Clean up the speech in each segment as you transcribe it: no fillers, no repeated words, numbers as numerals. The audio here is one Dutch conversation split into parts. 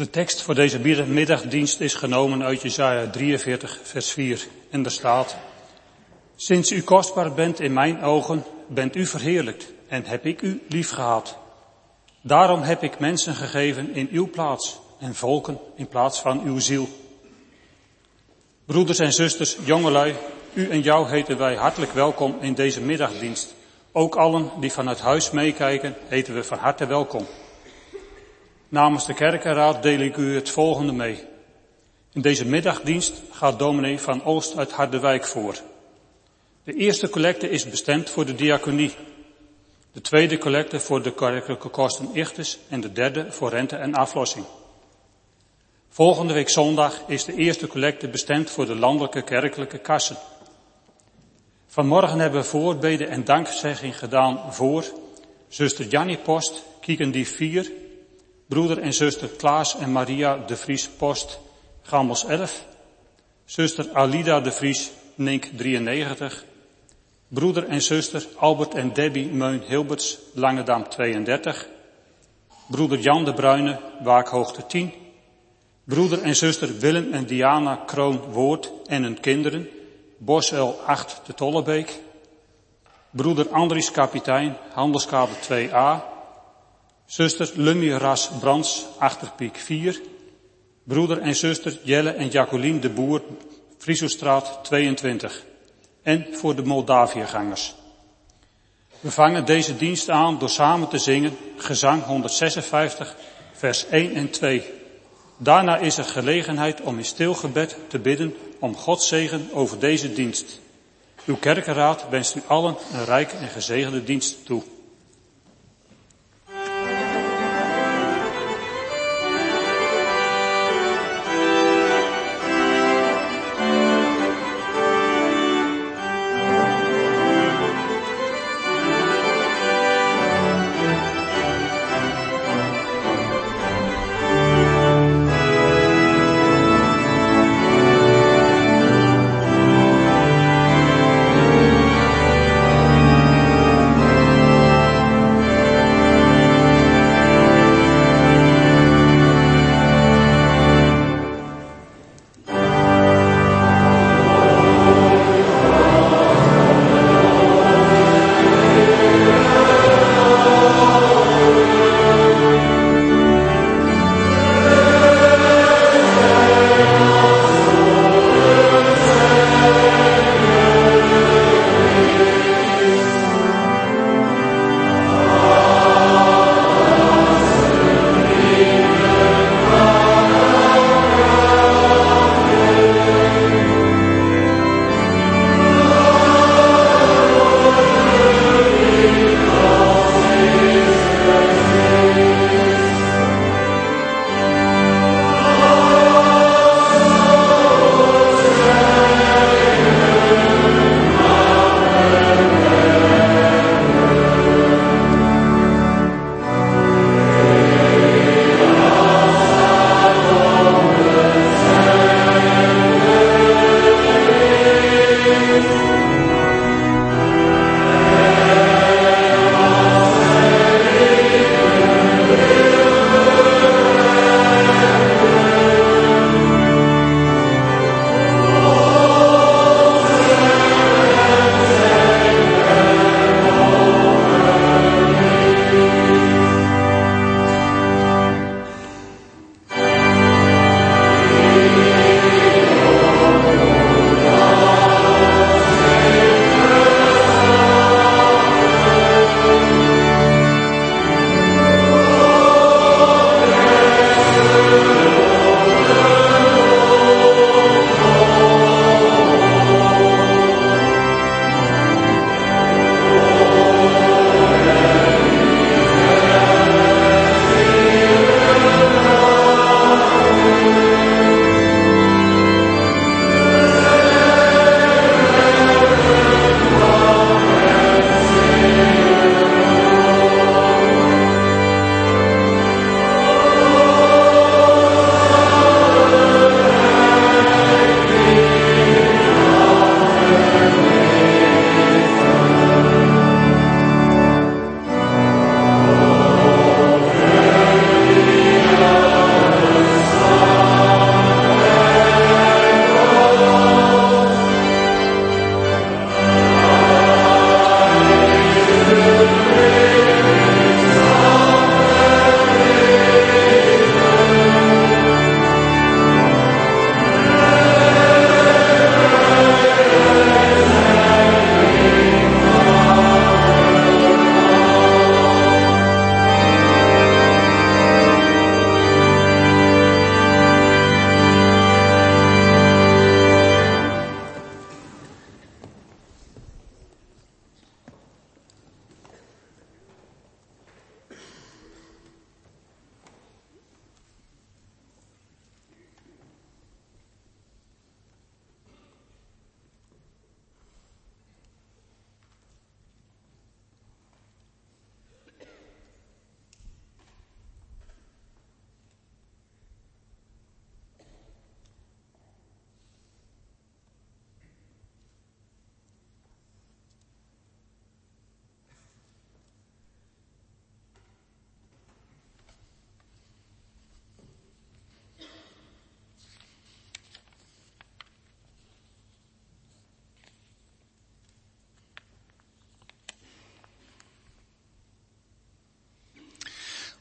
De tekst voor deze middagdienst is genomen uit Jesaja 43, vers 4. En er staat: Sinds u kostbaar bent in mijn ogen, bent u verheerlijkt en heb ik u liefgehad. Daarom heb ik mensen gegeven in uw plaats en volken in plaats van uw ziel. Broeders en zusters, jongelui, u en jou heten wij hartelijk welkom in deze middagdienst. Ook allen die vanuit huis meekijken, heten we van harte welkom. Namens de kerkenraad deel ik u het volgende mee. In deze middagdienst gaat dominee Van Oost uit Harderwijk voor. De eerste collecte is bestemd voor de diaconie. De tweede collecte voor de kerkelijke kosten ichtes en de derde voor rente en aflossing. Volgende week zondag is de eerste collecte bestemd voor de landelijke kerkelijke kassen. Vanmorgen hebben we voorbeden en dankzegging gedaan voor zuster Jannie Post, Kiekendief 4, broeder en zuster Klaas en Maria de Vries Post, Gammels 11, zuster Alida de Vries, Nink 93, broeder en zuster Albert en Debbie Meun-Hilberts, Langedam 32, broeder Jan de Bruyne, Waakhoogte 10, broeder en zuster Willem en Diana Kroon-Woord en hun kinderen, Bosuil 8 te Tollebeek, broeder Andries Kapitein, Handelskade 2a, zuster Lummy Ras Brands, Achterpiek 4, broeder en zuster Jelle en Jacqueline de Boer, Frieselstraat 22 en voor de Moldaviëgangers. We vangen deze dienst aan door samen te zingen gezang 156, vers 1 en 2. Daarna is er gelegenheid om in stil gebed te bidden om Gods zegen over deze dienst. Uw kerkenraad wenst u allen een rijke en gezegende dienst toe.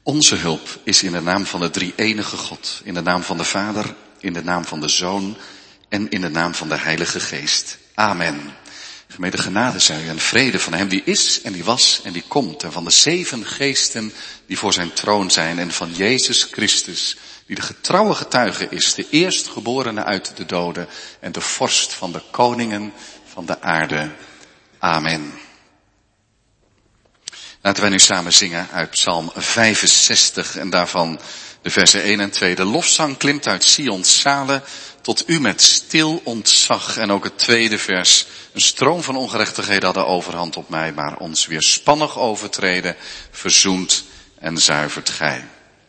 Onze hulp is in de naam van de drie-enige God, in de naam van de Vader, in de naam van de Zoon en in de naam van de Heilige Geest. Amen. Gemeente, genade zij u en vrede van hem die is en die was en die komt, en van de 7 geesten die voor zijn troon zijn, en van Jezus Christus, die de getrouwe getuige is, de eerstgeborene uit de doden en de vorst van de koningen van de aarde. Amen. Laten wij nu samen zingen uit Psalm 65 en daarvan de versen 1 en 2. De lofzang klimt uit Sions zalen tot u met stil ontzag. En ook het tweede vers. Een stroom van ongerechtigheden had de overhand op mij, maar ons weerspannig overtreden verzoent en zuivert gij.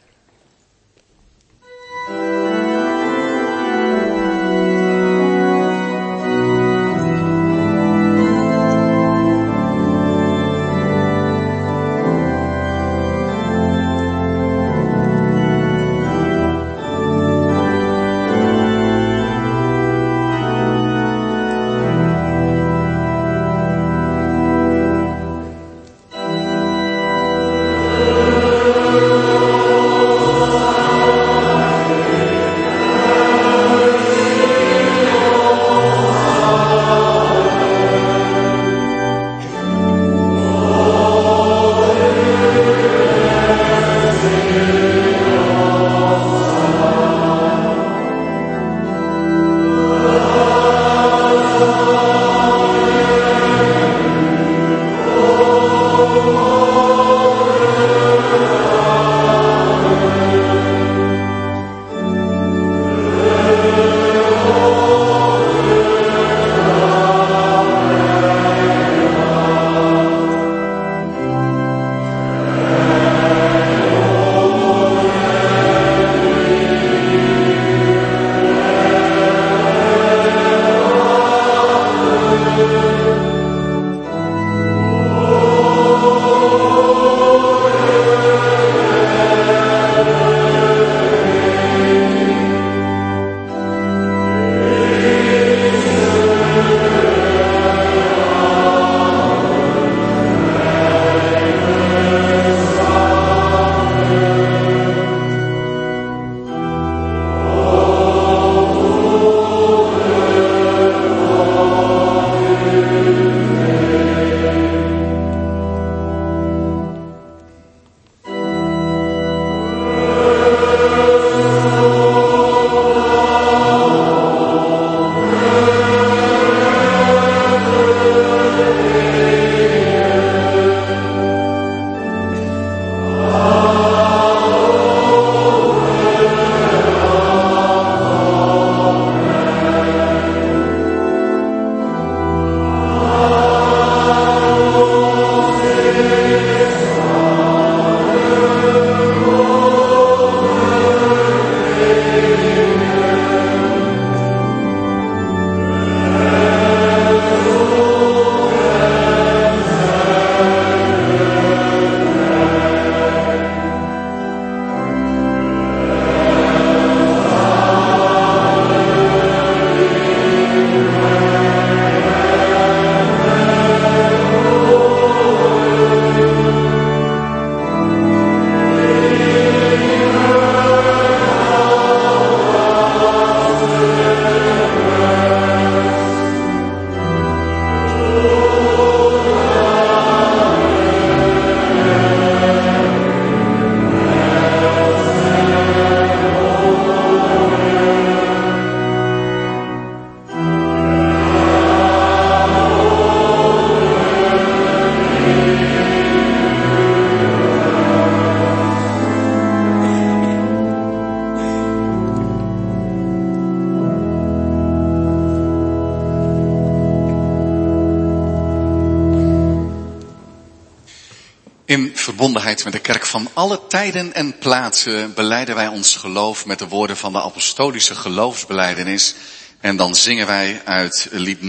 In verbondenheid met de kerk van alle tijden en plaatsen belijden wij ons geloof met de woorden van de apostolische geloofsbelijdenis. En dan zingen wij uit lied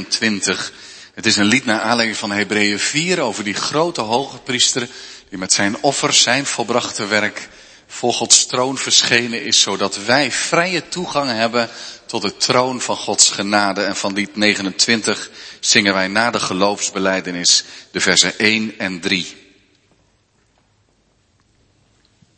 29. Het is een lied naar aanleiding van Hebreeën 4 over die grote hogepriester die met zijn offer, zijn volbrachte werk voor Gods troon verschenen is, zodat wij vrije toegang hebben tot de troon van Gods genade. En van lied 29 zingen wij na de geloofsbelijdenis de versen 1 en 3.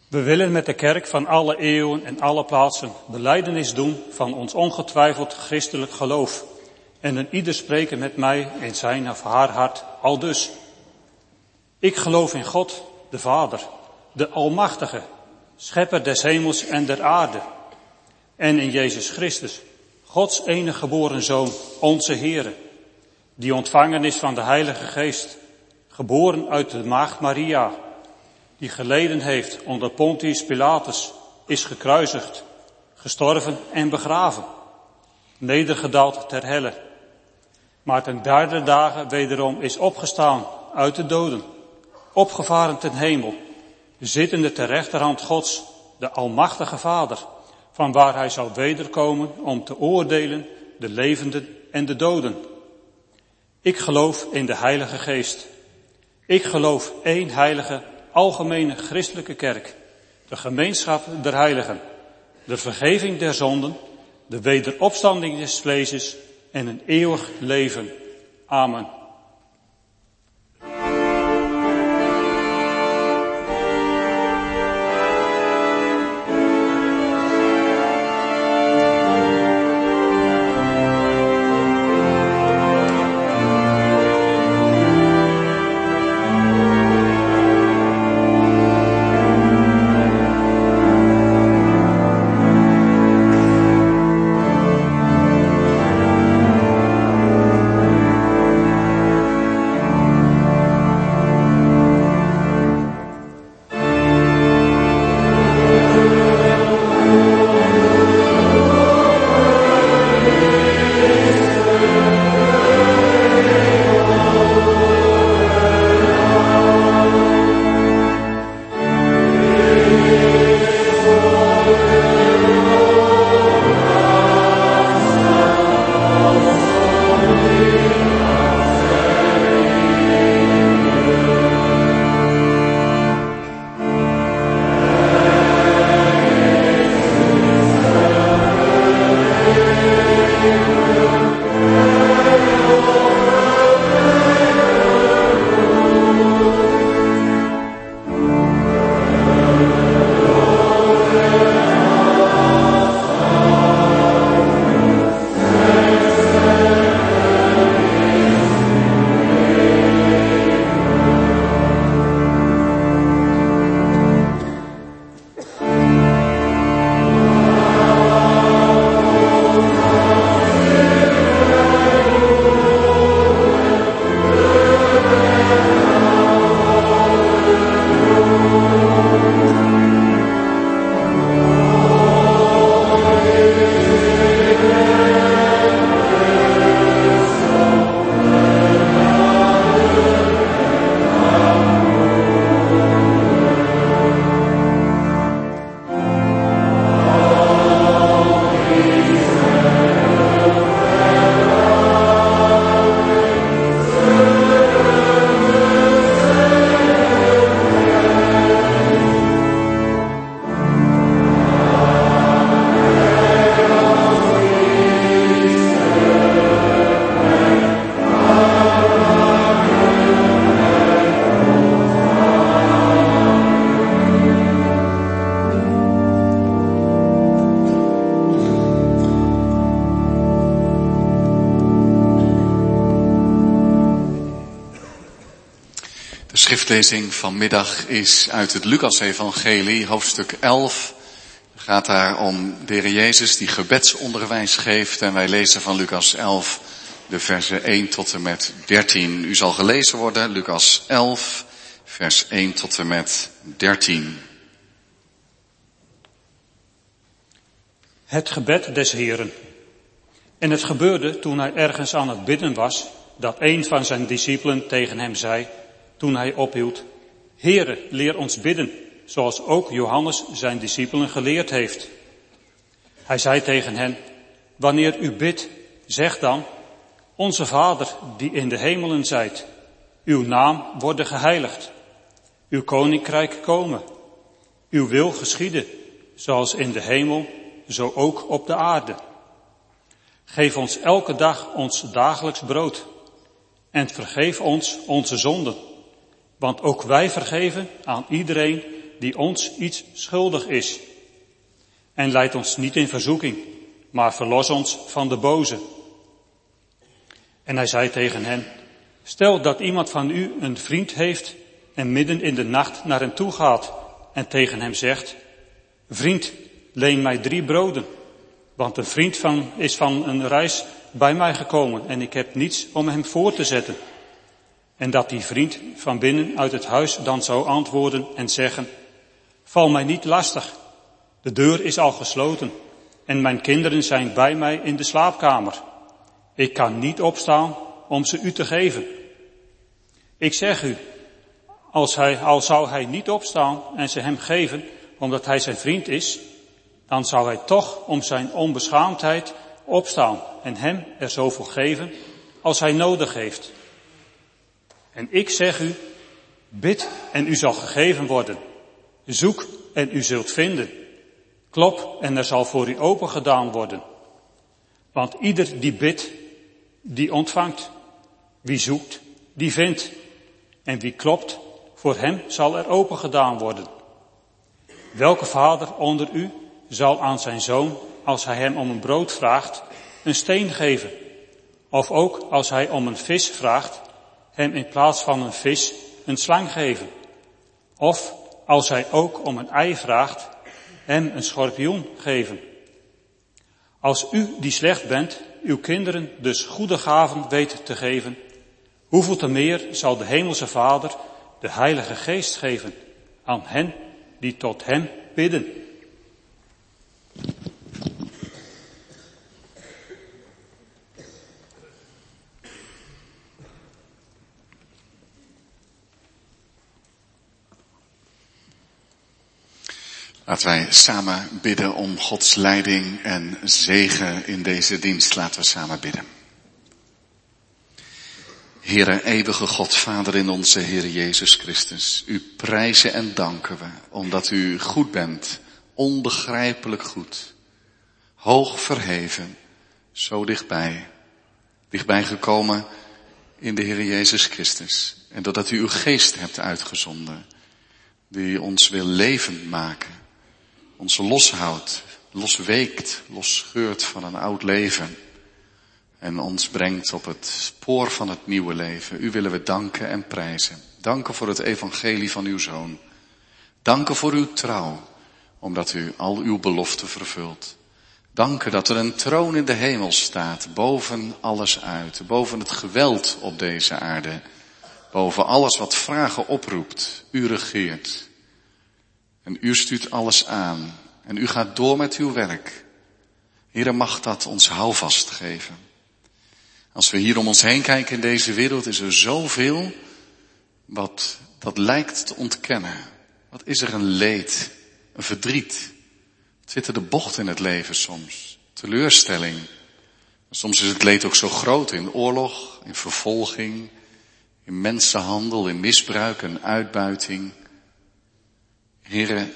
We willen met de kerk van alle eeuwen en alle plaatsen belijdenis doen van ons ongetwijfeld christelijk geloof. En een ieder spreken met mij in zijn of haar hart aldus. Ik geloof in God, de Vader, de Almachtige, schepper des hemels en der aarde. En in Jezus Christus, Gods enige geboren Zoon, onze Heere, die ontvangen is van de Heilige Geest, geboren uit de maagd Maria, die geleden heeft onder Pontius Pilatus, is gekruisigd, gestorven en begraven, nedergedaald ter helle, maar ten derde dagen wederom is opgestaan uit de doden, opgevaren ten hemel, zittende ter rechterhand Gods, de Almachtige Vader, van waar hij zal wederkomen om te oordelen de levenden en de doden. Ik geloof in de Heilige Geest. Ik geloof één heilige, algemene christelijke kerk, de gemeenschap der heiligen, de vergeving der zonden, de wederopstanding des vleeses en een eeuwig leven. Amen. De schriftlezing vanmiddag is uit het Lucas-evangelie, hoofdstuk 11. Het gaat daar om de Heer Jezus die gebedsonderwijs geeft. En wij lezen van Lucas 11 de versen 1 tot en met 13. U zal gelezen worden, Lucas 11, vers 1 tot en met 13. Het gebed des Heeren. En het gebeurde toen hij ergens aan het bidden was, dat een van zijn discipelen tegen hem zei, toen hij ophield, Heere, leer ons bidden, zoals ook Johannes zijn discipelen geleerd heeft. Hij zei tegen hen, wanneer u bidt, zeg dan, onze Vader die in de hemelen zijt, uw naam worden geheiligd, uw koninkrijk komen, uw wil geschieden, zoals in de hemel, zo ook op de aarde. Geef ons elke dag ons dagelijks brood en vergeef ons onze zonden, want ook wij vergeven aan iedereen die ons iets schuldig is. En leid ons niet in verzoeking, maar verlos ons van de boze. En hij zei tegen hen, stel dat iemand van u een vriend heeft en midden in de nacht naar hem toe gaat en tegen hem zegt, vriend, leen mij 3 broden, want een vriend is van een reis bij mij gekomen en ik heb niets om hem voor te zetten. En dat die vriend van binnen uit het huis dan zou antwoorden en zeggen, val mij niet lastig, de deur is al gesloten en mijn kinderen zijn bij mij in de slaapkamer. Ik kan niet opstaan om ze u te geven. Ik zeg u, al zou hij niet opstaan en ze hem geven, omdat hij zijn vriend is, dan zou hij toch om zijn onbeschaamdheid opstaan en hem er zoveel geven als hij nodig heeft. En ik zeg u, bid en u zal gegeven worden. Zoek en u zult vinden. Klop en er zal voor u open gedaan worden. Want ieder die bidt, die ontvangt. Wie zoekt, die vindt. En wie klopt, voor hem zal er open gedaan worden. Welke vader onder u zal aan zijn zoon, als hij hem om een brood vraagt, een steen geven? Of ook als hij om een vis vraagt, hem in plaats van een vis een slang geven? Of als hij ook om een ei vraagt, hem een schorpioen geven? Als u die slecht bent, uw kinderen dus goede gaven weet te geven, hoeveel te meer zal de hemelse Vader de Heilige Geest geven aan hen die tot hem bidden. Laten wij samen bidden om Gods leiding en zegen in deze dienst. Laten we samen bidden. Heere, eeuwige God, Vader in onze Heer Jezus Christus. U prijzen en danken we, omdat u goed bent, onbegrijpelijk goed. Hoog verheven, zo dichtbij gekomen in de Heer Jezus Christus. En doordat u uw geest hebt uitgezonden, die ons wil levend maken. Ons loshoudt, losweekt, losscheurt van een oud leven. En ons brengt op het spoor van het nieuwe leven. U willen we danken en prijzen. Danken voor het evangelie van uw Zoon. Danken voor uw trouw, omdat u al uw beloften vervult. Danken dat er een troon in de hemel staat, boven alles uit. Boven het geweld op deze aarde. Boven alles wat vragen oproept. U regeert. En u stuurt alles aan. En u gaat door met uw werk. Heere, mag dat ons houvast geven. Als we hier om ons heen kijken in deze wereld, is er zoveel wat dat lijkt te ontkennen. Wat is er een leed, een verdriet. Het zit er de bocht in het leven soms. Teleurstelling. Soms is het leed ook zo groot in oorlog, in vervolging, in mensenhandel, in misbruik en uitbuiting. Heere,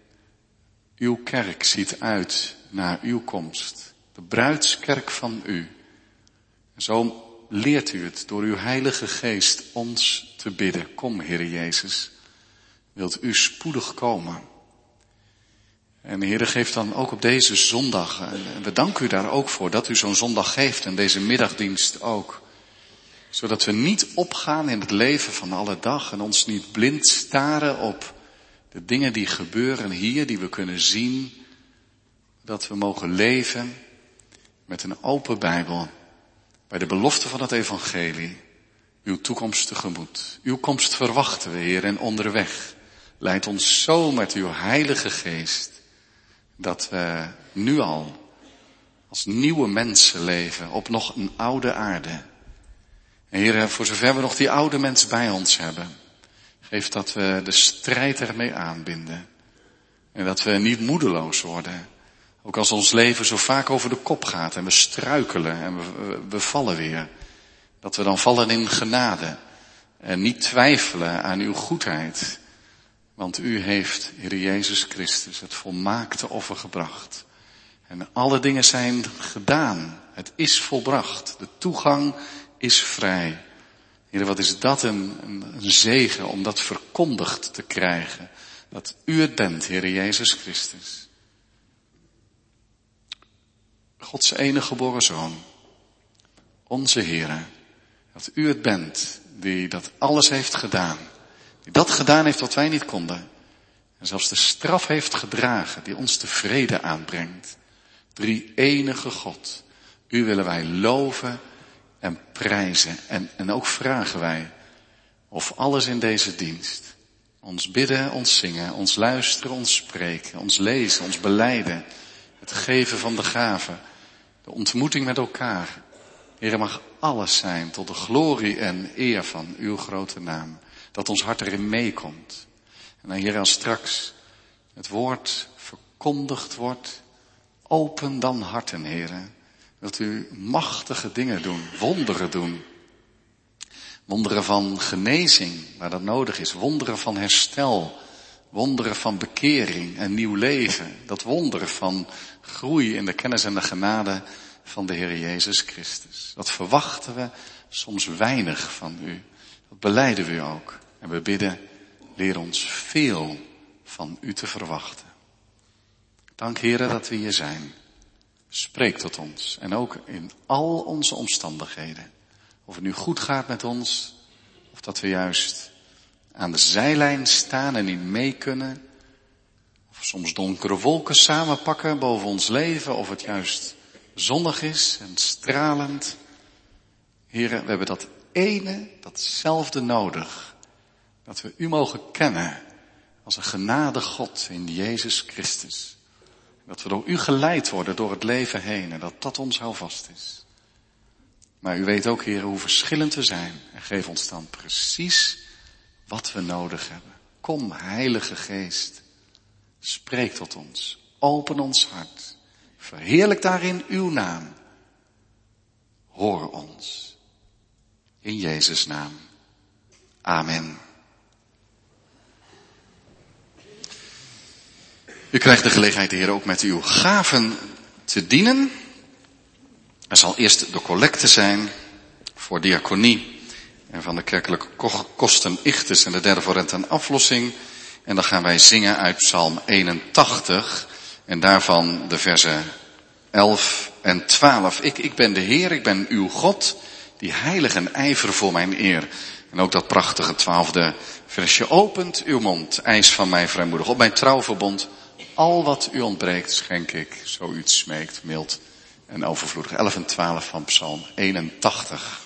uw kerk ziet uit naar uw komst. De bruidskerk van u. En zo leert u het door uw Heilige Geest ons te bidden. Kom, Heere Jezus, wilt u spoedig komen. En de Heere geeft dan ook op deze zondag, en we danken u daar ook voor dat u zo'n zondag geeft en deze middagdienst ook. Zodat we niet opgaan in het leven van alle dag en ons niet blind staren op de dingen die gebeuren hier, die we kunnen zien. Dat we mogen leven met een open Bijbel. Bij de belofte van het evangelie. Uw toekomst tegemoet. Uw komst verwachten we, Heer, en onderweg. Leid ons zo met uw Heilige Geest. Dat we nu al als nieuwe mensen leven op nog een oude aarde. En Heer, voor zover we nog die oude mens bij ons hebben. Geef dat we de strijd ermee aanbinden. En dat we niet moedeloos worden. Ook als ons leven zo vaak over de kop gaat en we struikelen en we vallen weer. Dat we dan vallen in genade. En niet twijfelen aan uw goedheid. Want u heeft, Heer Jezus Christus, het volmaakte offer gebracht. En alle dingen zijn gedaan. Het is volbracht. De toegang is vrij. Heer, wat is dat een zegen om dat verkondigd te krijgen. dat u het bent, Heere Jezus Christus. Gods enige geboren Zoon, onze Heere, dat u het bent die dat alles heeft gedaan. Die dat gedaan heeft wat wij niet konden. En zelfs de straf heeft gedragen die ons de vrede aanbrengt. Drie enige God. U willen wij loven en prijzen. En ook vragen wij of alles in deze dienst. Ons bidden, ons zingen, ons luisteren, ons spreken, ons lezen, ons belijden. Het geven van de gaven. De ontmoeting met elkaar. Heere, mag alles zijn tot de glorie en eer van uw grote naam. Dat ons hart erin meekomt. En dan Heere, als straks het woord verkondigd wordt, open dan harten, Heere. Wilt u machtige dingen doen, wonderen doen. Wonderen van genezing, waar dat nodig is. Wonderen van herstel. Wonderen van bekering en nieuw leven. Dat wonderen van groei in de kennis en de genade van de Heer Jezus Christus. Dat verwachten we soms weinig van u. Dat belijden we u ook. En we bidden, leer ons veel van u te verwachten. Dank, Heere, dat we hier zijn. Spreek tot ons. En ook in al onze omstandigheden. Of het nu goed gaat met ons, of dat we juist aan de zijlijn staan en niet mee kunnen. Of soms donkere wolken samenpakken boven ons leven, of het juist zonnig is en stralend. Heren, we hebben dat ene, datzelfde nodig. Dat we u mogen kennen als een genade God in Jezus Christus. Dat we door u geleid worden door het leven heen en dat dat ons houvast is. Maar u weet ook, Heer, hoe verschillend we zijn. En geef ons dan precies wat we nodig hebben. Kom, Heilige Geest. Spreek tot ons. Open ons hart. Verheerlijk daarin uw naam. Hoor ons. In Jezus' naam. Amen. U krijgt de gelegenheid, Heer, ook met uw gaven te dienen. Er zal eerst de collecte zijn voor diaconie en van de kerkelijke kosten ichtes en de derde voor rente en aflossing. En dan gaan wij zingen uit Psalm 81 en daarvan de versen 11 en 12. Ik ben de Heer, ik ben uw God, die heilig en ijver voor mijn eer. En ook dat prachtige 12e versje, opent uw mond, eis van mij vrijmoedig. Op mijn trouwverbond, al wat u ontbreekt, schenk ik, zo u het smeekt, mild en overvloedig. 11 en 12 van Psalm 81.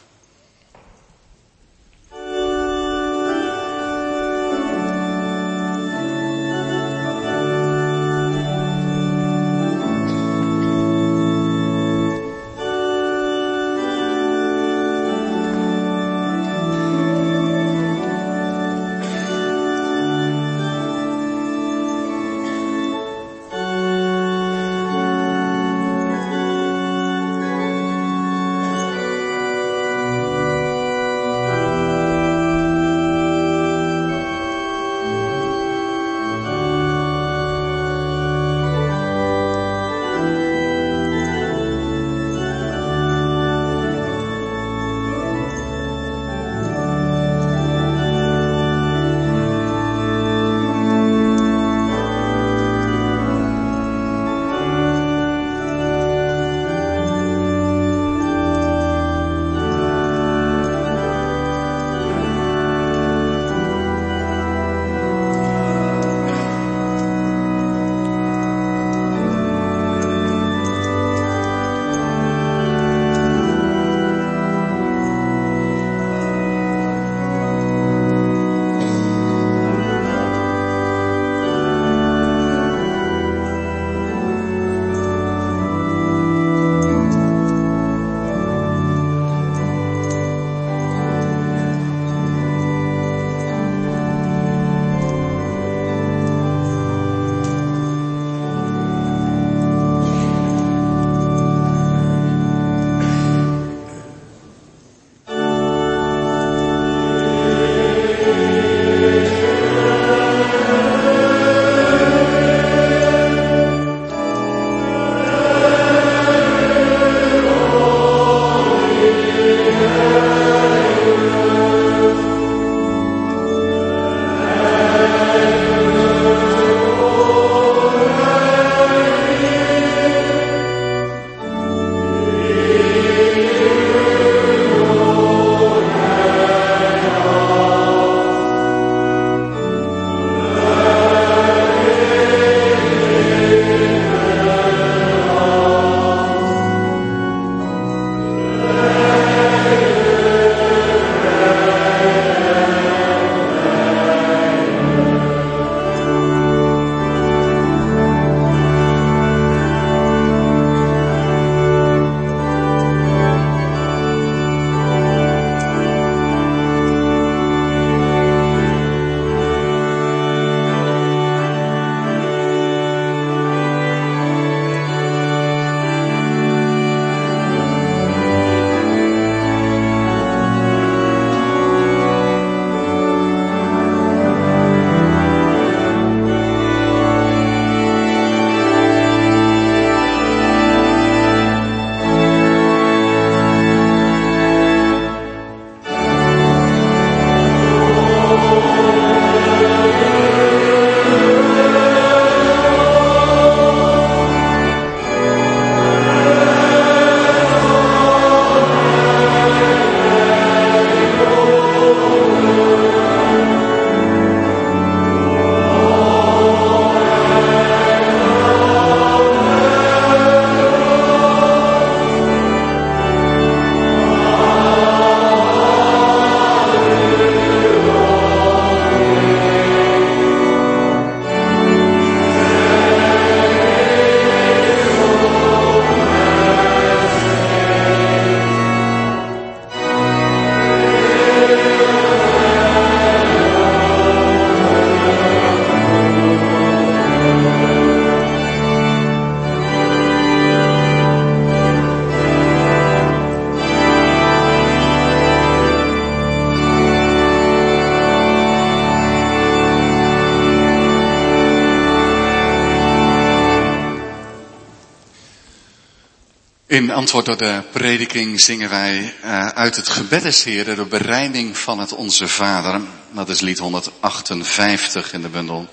In antwoord op de prediking zingen wij uit het gebed des Heren de berijming van het Onze Vader. Dat is lied 158 in de bundel.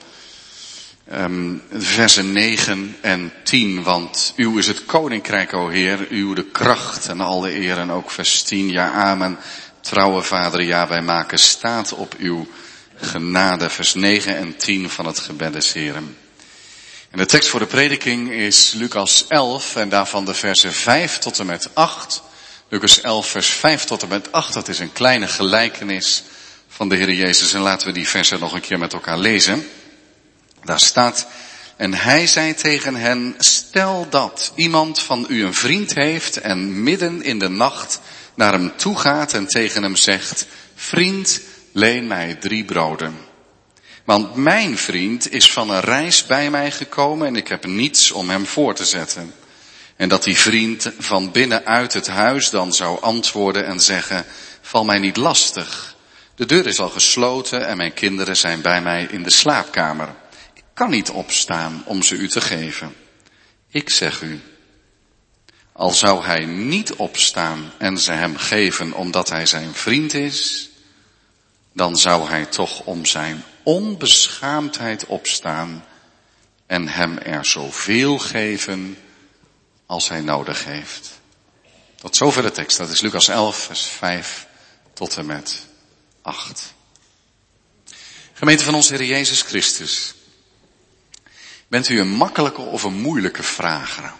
Versen 9 en 10. Want uw is het koninkrijk, o Heer, uw de kracht en alle eer. En ook vers 10, ja amen. Trouwe Vader, ja wij maken staat op uw genade. Vers 9 en 10 van het gebed des Heren. En de tekst voor de prediking is Lucas 11 en daarvan de versen 5 tot en met 8. Lucas 11 vers 5 tot en met 8, dat is een kleine gelijkenis van de Heer Jezus. En laten we die versen nog een keer met elkaar lezen. Daar staat, en hij zei tegen hen, stel dat iemand van u een vriend heeft en midden in de nacht naar hem toe gaat en tegen hem zegt, vriend, leen mij 3 broden. Want mijn vriend is van een reis bij mij gekomen en ik heb niets om hem voor te zetten. En dat die vriend van binnenuit het huis dan zou antwoorden en zeggen, val mij niet lastig. De deur is al gesloten en mijn kinderen zijn bij mij in de slaapkamer. Ik kan niet opstaan om ze u te geven. Ik zeg u, al zou hij niet opstaan en ze hem geven omdat hij zijn vriend is, dan zou hij toch om zijn onbeschaamdheid opstaan en hem er zoveel geven als hij nodig heeft. Tot zover de tekst. Dat is Lucas 11 vers 5 tot en met 8. Gemeente van onze Heer Jezus Christus. Bent u een makkelijke of een moeilijke vrager?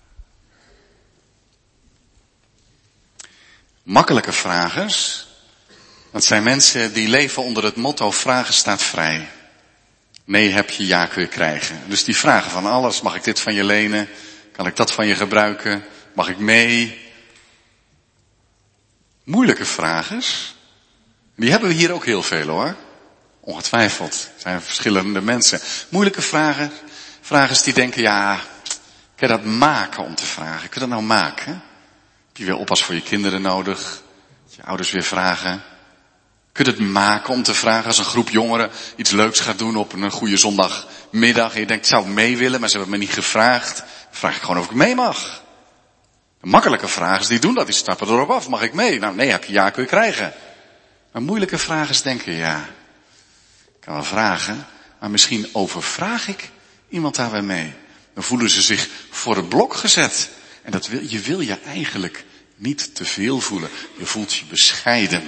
Makkelijke vragers, dat zijn mensen die leven onder het motto vragen staat vrij. Nee heb je, ja kun je krijgen. Dus die vragen van alles. Mag ik dit van je lenen? Kan ik dat van je gebruiken? Mag ik mee? Moeilijke vragers, die hebben we hier ook heel veel hoor. Ongetwijfeld, er zijn verschillende mensen. Moeilijke vragers die denken, ja, kun je dat maken om te vragen? Kun je dat nou maken? Heb je weer oppas voor je kinderen nodig? Je ouders weer vragen? Kun je het maken om te vragen als een groep jongeren iets leuks gaat doen op een goede zondagmiddag. En je denkt, ik zou mee willen, maar ze hebben me niet gevraagd. Dan vraag ik gewoon of ik mee mag. De makkelijke vragers die doen dat, die stappen erop af. Mag ik mee? Nou nee, heb je ja, kun je krijgen. Maar moeilijke vragers denken, ja, ik kan wel vragen, maar misschien overvraag ik iemand daar weer mee. Dan voelen ze zich voor het blok gezet. En je wil je eigenlijk niet te veel voelen. Je voelt je bescheiden.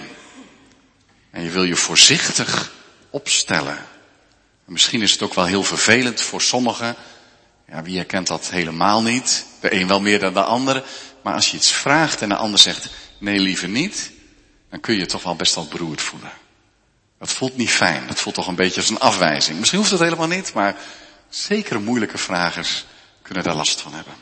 En je wil je voorzichtig opstellen. En misschien is het ook wel heel vervelend voor sommigen. Ja, wie herkent dat helemaal niet? De een wel meer dan de andere. Maar als je iets vraagt en de ander zegt, nee liever niet, dan kun je je toch wel best wel beroerd voelen. Dat voelt niet fijn. Dat voelt toch een beetje als een afwijzing. Misschien hoeft het helemaal niet, maar zeker moeilijke vragers kunnen daar last van hebben.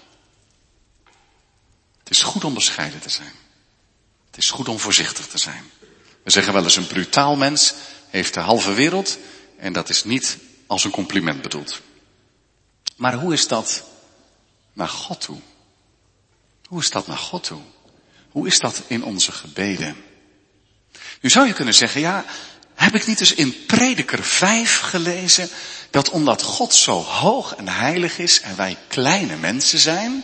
Het is goed om bescheiden te zijn. Het is goed om voorzichtig te zijn. We zeggen wel eens, een brutaal mens heeft de halve wereld en dat is niet als een compliment bedoeld. Maar hoe is dat naar God toe? Hoe is dat naar God toe? Hoe is dat in onze gebeden? Nu zou je kunnen zeggen, ja, heb ik niet eens in Prediker 5 gelezen dat omdat God zo hoog en heilig is en wij kleine mensen zijn,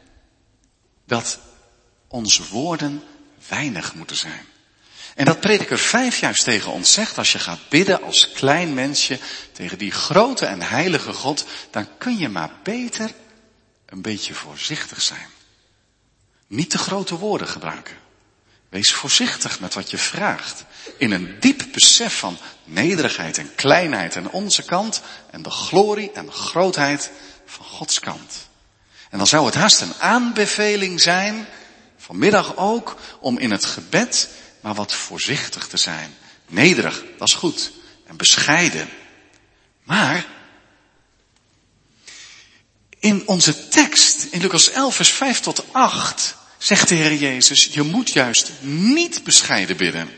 dat onze woorden weinig moeten zijn. En dat Prediker 5 juist tegen ons zegt, als je gaat bidden als klein mensje tegen die grote en heilige God, dan kun je maar beter een beetje voorzichtig zijn. Niet te grote woorden gebruiken. Wees voorzichtig met wat je vraagt. In een diep besef van nederigheid en kleinheid aan onze kant en de glorie en de grootheid van Gods kant. En dan zou het haast een aanbeveling zijn, vanmiddag ook, om in het gebed maar wat voorzichtig te zijn. Nederig, dat is goed. En bescheiden. Maar in onze tekst, in Lucas 11 vers 5 tot 8, zegt de Heer Jezus, je moet juist niet bescheiden bidden.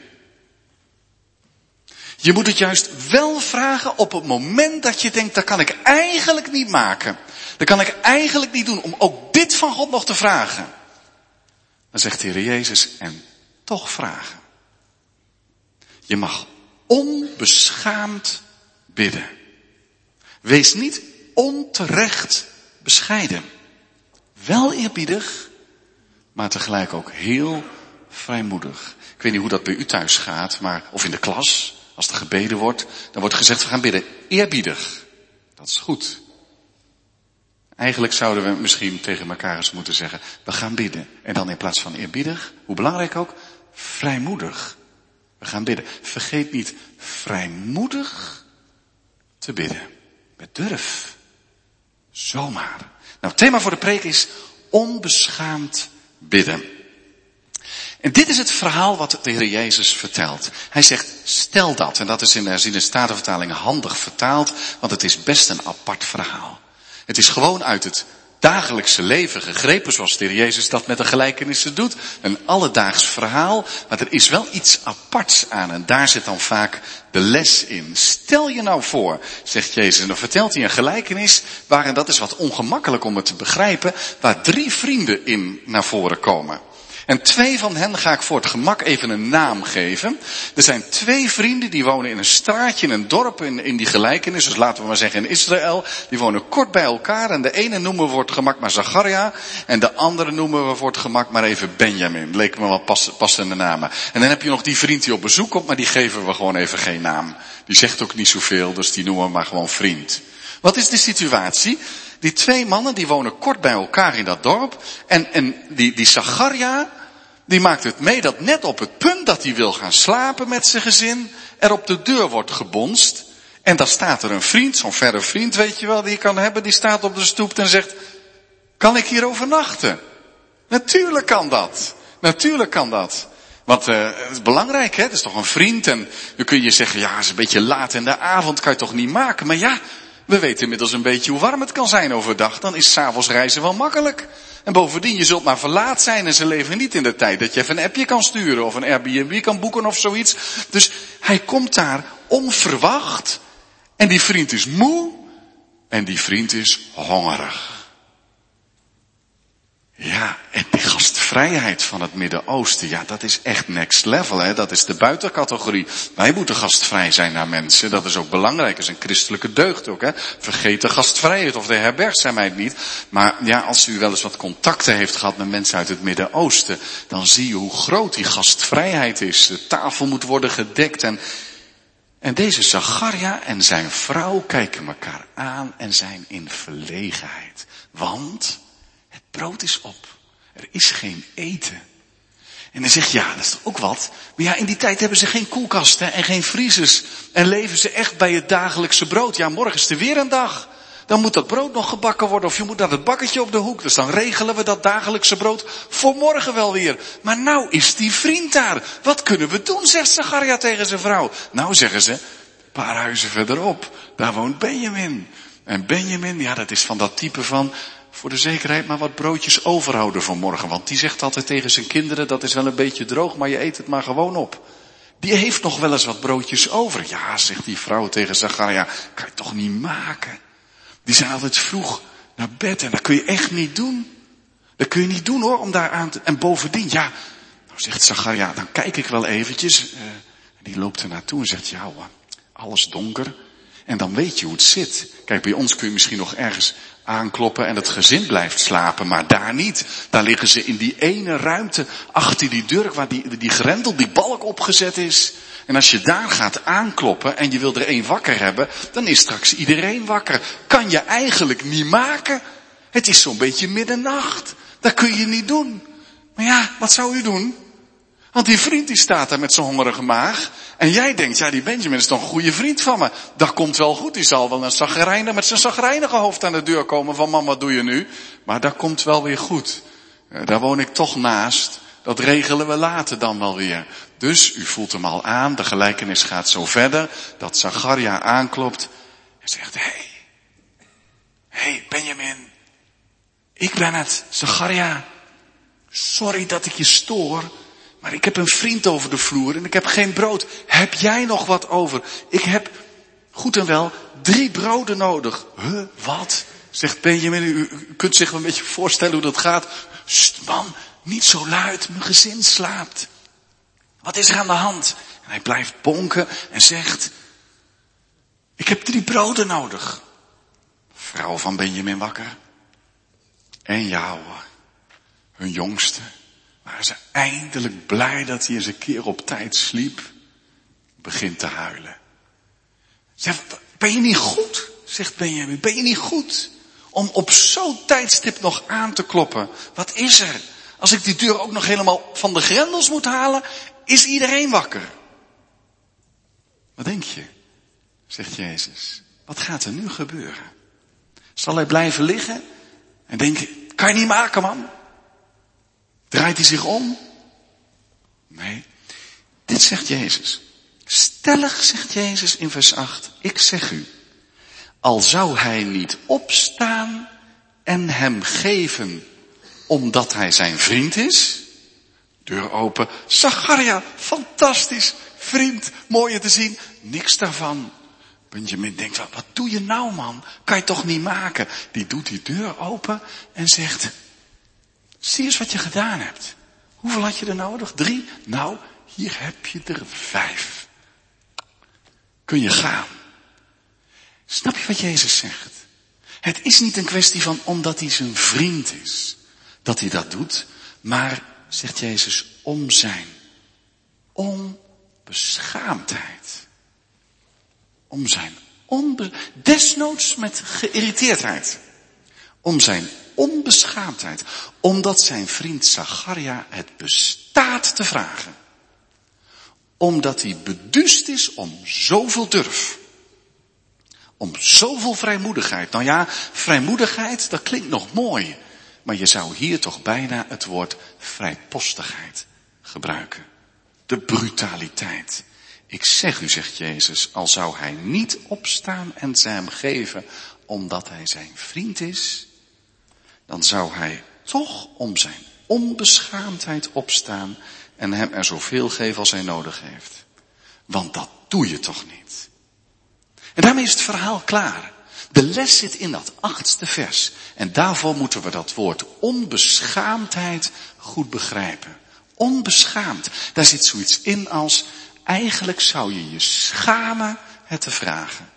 Je moet het juist wel vragen op het moment dat je denkt, dat kan ik eigenlijk niet maken. Dat kan ik eigenlijk niet doen om ook dit van God nog te vragen. Dan zegt de Heer Jezus, en toch vragen. Je mag onbeschaamd bidden. Wees niet onterecht bescheiden. Wel eerbiedig, maar tegelijk ook heel vrijmoedig. Ik weet niet hoe dat bij u thuis gaat, of in de klas, als er gebeden wordt, dan wordt gezegd, we gaan bidden eerbiedig. Dat is goed. Eigenlijk zouden we misschien tegen elkaar eens moeten zeggen, we gaan bidden. En dan in plaats van eerbiedig, hoe belangrijk ook, vrijmoedig. We gaan bidden. Vergeet niet vrijmoedig te bidden. Met durf. Zomaar. Nou, het thema voor de preek is onbeschaamd bidden. En dit is het verhaal wat de Heer Jezus vertelt. Hij zegt, stel dat. En dat is in de Statenvertaling handig vertaald, want het is best een apart verhaal. Het is gewoon uit het dagelijkse leven gegrepen, zoals de Heer Jezus dat met de gelijkenissen doet. Een alledaags verhaal, maar er is wel iets aparts aan en daar zit dan vaak de les in. Stel je nou voor, zegt Jezus, en dan vertelt hij een gelijkenis waar, en dat is wat ongemakkelijk om het te begrijpen, waar 3 vrienden in naar voren komen. En 2 van hen ga ik voor het gemak even een naam geven. Er zijn 2 vrienden die wonen in een straatje, in een dorp in die gelijkenis. Dus laten we maar zeggen in Israël. Die wonen kort bij elkaar. En de ene noemen we voor het gemak maar Zacharia. En de andere noemen we voor het gemak maar even Benjamin. Leek me wel passende namen. En dan heb je nog die vriend die op bezoek komt, maar die geven we gewoon even geen naam. Die zegt ook niet zoveel, dus die noemen we maar gewoon vriend. Wat is de situatie? Die 2 mannen die wonen kort bij elkaar in dat dorp. En die Zacharia, die maakt het mee dat net op het punt dat hij wil gaan slapen met zijn gezin, er op de deur wordt gebonst. En daar staat er een vriend, zo'n verre vriend weet je wel, die je kan hebben, die staat op de stoep en zegt, kan ik hier overnachten? Natuurlijk kan dat. Natuurlijk kan dat. Want het is belangrijk, hè? Het is toch een vriend en dan kun je zeggen, ja, het is een beetje laat in de avond, kan je toch niet maken. Maar ja, we weten inmiddels een beetje hoe warm het kan zijn overdag. Dan is 's avonds reizen wel makkelijk. En bovendien, je zult maar verlaat zijn en ze leven niet in de tijd dat je even een appje kan sturen of een Airbnb kan boeken of zoiets. Dus hij komt daar onverwacht en die vriend is moe en die vriend is hongerig. Ja, en die gastvrijheid van het Midden-Oosten, ja, dat is echt next level, hè. Dat is de buitencategorie. Wij moeten gastvrij zijn naar mensen. Dat is ook belangrijk. Dat is een christelijke deugd ook, hè. Vergeet de gastvrijheid of de herbergzaamheid niet. Maar ja, als u wel eens wat contacten heeft gehad met mensen uit het Midden-Oosten, dan zie je hoe groot die gastvrijheid is. De tafel moet worden gedekt en deze Zacharia en zijn vrouw kijken elkaar aan en zijn in verlegenheid. Want het brood is op. Er is geen eten. En dan zeg je, ja, dat is toch ook wat. Maar ja, in die tijd hebben ze geen koelkasten en geen vriezers. En leven ze echt bij het dagelijkse brood. Ja, morgen is er weer een dag. Dan moet dat brood nog gebakken worden. Of je moet naar het bakketje op de hoek. Dus dan regelen we dat dagelijkse brood voor morgen wel weer. Maar nou is die vriend daar. Wat kunnen we doen, zegt Zacharia tegen zijn vrouw. Nou, zeggen ze, een paar huizen verderop. Daar woont Benjamin. En Benjamin, ja, dat is van dat type van, voor de zekerheid maar wat broodjes overhouden van morgen. Want die zegt altijd tegen zijn kinderen, dat is wel een beetje droog, maar je eet het maar gewoon op. Die heeft nog wel eens wat broodjes over. Ja, zegt die vrouw tegen Zacharia, kan je toch niet maken? Die zijn altijd vroeg naar bed en dat kun je echt niet doen. Dat kun je niet doen hoor, om daar aan te... En bovendien, ja, nou zegt Zacharia, dan kijk ik wel eventjes. Die loopt er naartoe en zegt, ja hoor, alles donker. En dan weet je hoe het zit. Kijk, bij ons kun je misschien nog ergens aankloppen en het gezin blijft slapen, maar daar niet. Daar liggen ze in die ene ruimte achter die deur waar die grendel, die balk opgezet is. En als je daar gaat aankloppen en je wil er één wakker hebben, dan is straks iedereen wakker. Kan je eigenlijk niet maken. Het is zo'n beetje middernacht. Dat kun je niet doen. Maar ja, wat zou u doen? Want die vriend die staat daar met zijn hongerige maag. En jij denkt, ja die Benjamin is toch een goede vriend van me. Dat komt wel goed. Die zal wel met zijn chagrijnige hoofd aan de deur komen van mama, wat doe je nu? Maar dat komt wel weer goed. Daar woon ik toch naast. Dat regelen we later dan wel weer. Dus u voelt hem al aan. De gelijkenis gaat zo verder. Dat Zacharia aanklopt. En zegt, hey Benjamin. Ik ben het, Zacharia. Sorry dat ik je stoor. Maar ik heb een vriend over de vloer en ik heb geen brood. Heb jij nog wat over? Ik heb, goed en wel, 3 broden nodig. Huh, wat? Zegt Benjamin, u kunt zich wel een beetje voorstellen hoe dat gaat. Sst, man, niet zo luid, mijn gezin slaapt. Wat is er aan de hand? En hij blijft bonken en zegt, ik heb 3 broden nodig. Vrouw van Benjamin wakker. En jou, hun jongste. Maar ze eindelijk blij dat hij eens een keer op tijd sliep, begint te huilen. Zegt, ben je niet goed? Zegt Benjamin, ben je niet goed om op zo'n tijdstip nog aan te kloppen? Wat is er? Als ik die deur ook nog helemaal van de grendels moet halen, is iedereen wakker. Wat denk je? Zegt Jezus. Wat gaat er nu gebeuren? Zal hij blijven liggen en denken, kan je niet maken, man? Draait hij zich om? Nee, dit zegt Jezus. Stellig zegt Jezus in vers 8, ik zeg u, al zou hij niet opstaan en hem geven omdat hij zijn vriend is, deur open, Zacharia, fantastisch, vriend, mooi je te zien, niks daarvan. Benjamin denkt, wat doe je nou, man? Kan je toch niet maken? Die doet die deur open en zegt, zie eens wat je gedaan hebt. Hoeveel had je er nodig? 3? Nou, hier heb je er 5. Kun je gaan. Snap je wat Jezus zegt? Het is niet een kwestie van omdat hij zijn vriend is, dat hij dat doet, maar, zegt Jezus, om zijn onbeschaamdheid. Om zijn desnoods met geïrriteerdheid. Om zijn onbeschaamdheid. Omdat zijn vriend Zacharia het bestaat te vragen. Omdat hij beduust is om zoveel durf. Om zoveel vrijmoedigheid. Nou ja, vrijmoedigheid, dat klinkt nog mooi. Maar je zou hier toch bijna het woord vrijpostigheid gebruiken. De brutaliteit. Ik zeg u, zegt Jezus, al zou hij niet opstaan en ze hem geven omdat hij zijn vriend is, dan zou hij toch om zijn onbeschaamdheid opstaan en hem er zoveel geven als hij nodig heeft. Want dat doe je toch niet. En daarmee is het verhaal klaar. De les zit in dat 8e vers. En daarvoor moeten we dat woord onbeschaamdheid goed begrijpen. Onbeschaamd. Daar zit zoiets in als, eigenlijk zou je je schamen het te vragen.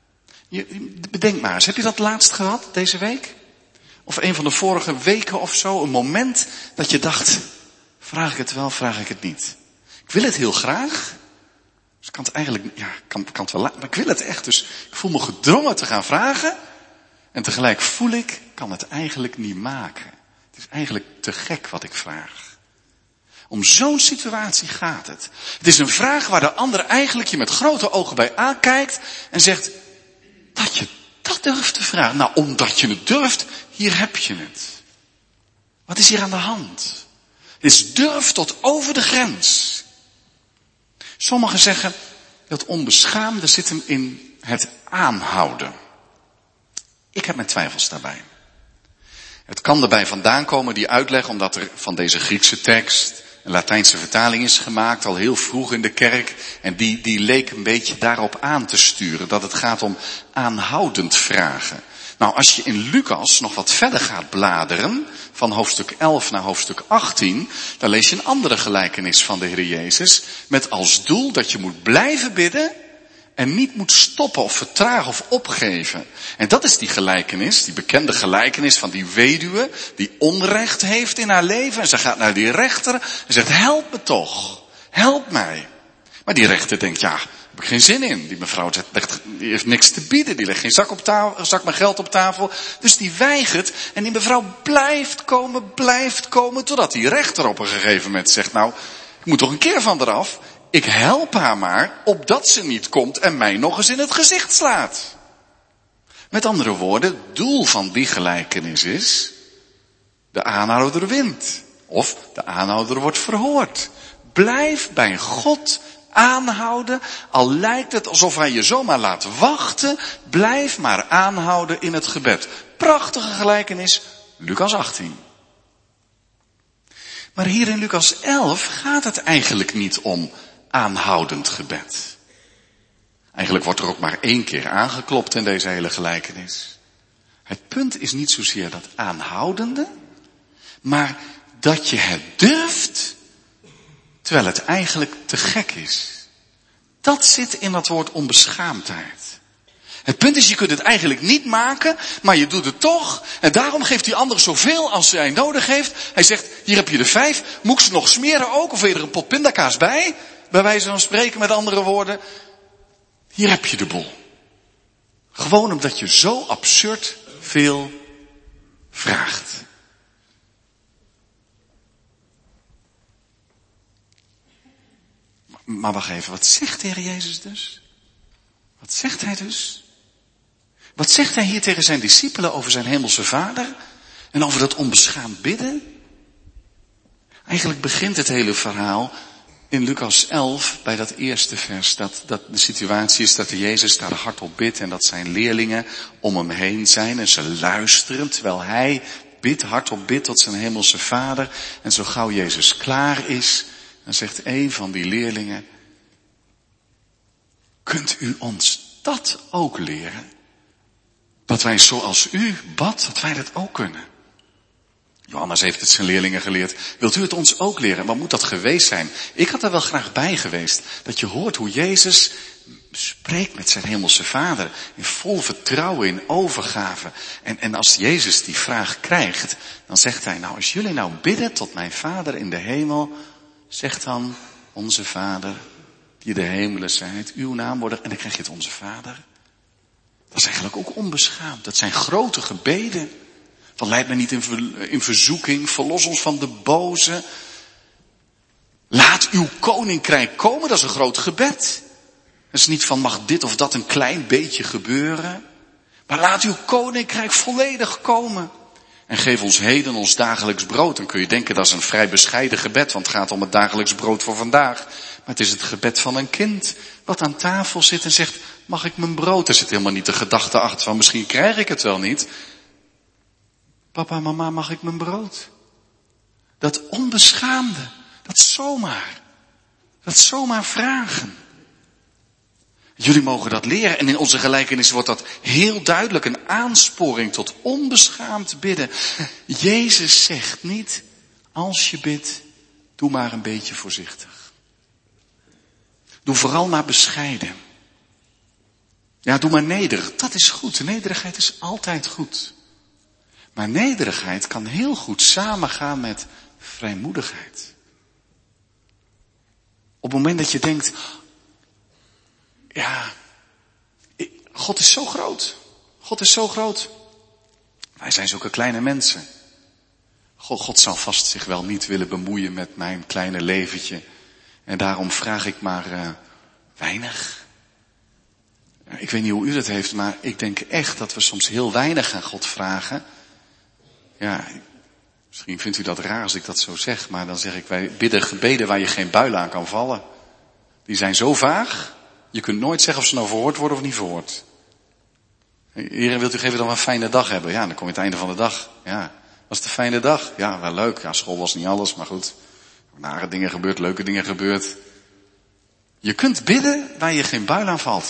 Bedenk maar eens, heb je dat laatst gehad deze week? Of een van de vorige weken of zo, een moment dat je dacht, vraag ik het wel, vraag ik het niet. Ik wil het heel graag. Dus ik kan het eigenlijk, ja, kan het wel laten, maar ik wil het echt. Dus ik voel me gedrongen te gaan vragen. En tegelijk voel ik kan het eigenlijk niet maken. Het is eigenlijk te gek wat ik vraag. Om zo'n situatie gaat het. Het is een vraag waar de ander eigenlijk je met grote ogen bij aankijkt en zegt, dat je dat durft te vragen. Nou, omdat je het durft, hier heb je het. Wat is hier aan de hand? Het is durf tot over de grens. Sommigen zeggen, dat onbeschaamde zit hem in het aanhouden. Ik heb mijn twijfels daarbij. Het kan erbij vandaan komen, die uitleg, omdat er van deze Griekse tekst een Latijnse vertaling is gemaakt, al heel vroeg in de kerk. En die leek een beetje daarop aan te sturen, dat het gaat om aanhoudend vragen. Nou, als je in Lucas nog wat verder gaat bladeren, van hoofdstuk 11 naar hoofdstuk 18, dan lees je een andere gelijkenis van de Heer Jezus, met als doel dat je moet blijven bidden en niet moet stoppen of vertragen of opgeven. En dat is die gelijkenis, die bekende gelijkenis van die weduwe die onrecht heeft in haar leven. En ze gaat naar die rechter en zegt, help me toch, help mij. Maar die rechter denkt, ja, daar heb ik geen zin in. Die mevrouw die heeft niks te bieden, die legt geen zak met geld op tafel. Dus die weigert en die mevrouw blijft komen, totdat die rechter op een gegeven moment zegt, nou, ik moet toch een keer van eraf. Ik help haar maar, opdat ze niet komt en mij nog eens in het gezicht slaat. Met andere woorden, het doel van die gelijkenis is, de aanhouder wint. Of de aanhouder wordt verhoord. Blijf bij God aanhouden, al lijkt het alsof hij je zomaar laat wachten. Blijf maar aanhouden in het gebed. Prachtige gelijkenis, Lucas 18. Maar hier in Lucas 11 gaat het eigenlijk niet om aanhoudend gebed. Eigenlijk wordt er ook maar 1 keer aangeklopt in deze hele gelijkenis. Het punt is niet zozeer dat aanhoudende, maar dat je het durft, terwijl het eigenlijk te gek is. Dat zit in dat woord onbeschaamdheid. Het punt is, je kunt het eigenlijk niet maken, maar je doet het toch. En daarom geeft die ander zoveel als hij nodig heeft. Hij zegt, hier heb je er 5. Moet ik ze nog smeren ook? Of wil je er een pot pindakaas bij? Bij wijze van spreken, met andere woorden. Hier heb je de boel. Gewoon omdat je zo absurd veel vraagt. Maar wacht even, wat zegt de Heer Jezus dus? Wat zegt hij dus? Wat zegt hij hier tegen zijn discipelen over zijn hemelse Vader? En over dat onbeschaamd bidden? Eigenlijk begint het hele verhaal in Lucas 11 bij dat eerste vers. Dat de situatie is dat de Jezus daar hardop bidt en dat zijn leerlingen om hem heen zijn. En ze luisteren terwijl hij hardop bidt tot zijn hemelse Vader. En zo gauw Jezus klaar is, dan zegt een van die leerlingen, kunt u ons dat ook leren? Dat wij zoals u bad, dat wij dat ook kunnen. Johannes heeft het zijn leerlingen geleerd. Wilt u het ons ook leren? Wat moet dat geweest zijn? Ik had er wel graag bij geweest. Dat je hoort hoe Jezus spreekt met zijn hemelse Vader. In vol vertrouwen, in overgave. En als Jezus die vraag krijgt, dan zegt hij, nou als jullie nou bidden tot mijn Vader in de hemel, zeg dan, onze Vader, die in de hemelen zijt, uw naam worden, en dan krijg je het onze Vader. Dat is eigenlijk ook onbeschaamd. Dat zijn grote gebeden. Van leid mij niet in verzoeking, verlos ons van de boze. Laat uw koninkrijk komen, dat is een groot gebed. Dat is niet van mag dit of dat een klein beetje gebeuren. Maar laat uw koninkrijk volledig komen. En geef ons heden ons dagelijks brood. Dan kun je denken dat is een vrij bescheiden gebed, want het gaat om het dagelijks brood voor vandaag. Maar het is het gebed van een kind wat aan tafel zit en zegt, mag ik mijn brood? Er zit helemaal niet de gedachte achter van misschien krijg ik het wel niet. Papa, mama, mag ik mijn brood? Dat onbeschaamde, dat zomaar vragen. Jullie mogen dat leren en in onze gelijkenis wordt dat heel duidelijk een aansporing tot onbeschaamd bidden. Jezus zegt niet, als je bidt, doe maar een beetje voorzichtig. Doe vooral maar bescheiden. Ja, doe maar nederig. Dat is goed. Nederigheid is altijd goed. Maar nederigheid kan heel goed samengaan met vrijmoedigheid. Op het moment dat je denkt, ja, God is zo groot. God is zo groot. Wij zijn zulke kleine mensen. God zal vast zich wel niet willen bemoeien met mijn kleine leventje. En daarom vraag ik maar weinig. Ik weet niet hoe u dat heeft, maar ik denk echt dat we soms heel weinig aan God vragen. Ja, misschien vindt u dat raar als ik dat zo zeg, maar dan zeg ik, wij bidden gebeden waar je geen buil aan kan vallen. Die zijn zo vaag, je kunt nooit zeggen of ze nou verhoord worden of niet verhoord. Heer, wilt u geven dat we een fijne dag hebben? Ja, dan kom je het einde van de dag. Ja, was het een fijne dag? Ja, wel leuk. Ja, school was niet alles, maar goed. Nare dingen gebeurd, leuke dingen gebeurd. Je kunt bidden waar je geen buil aan valt.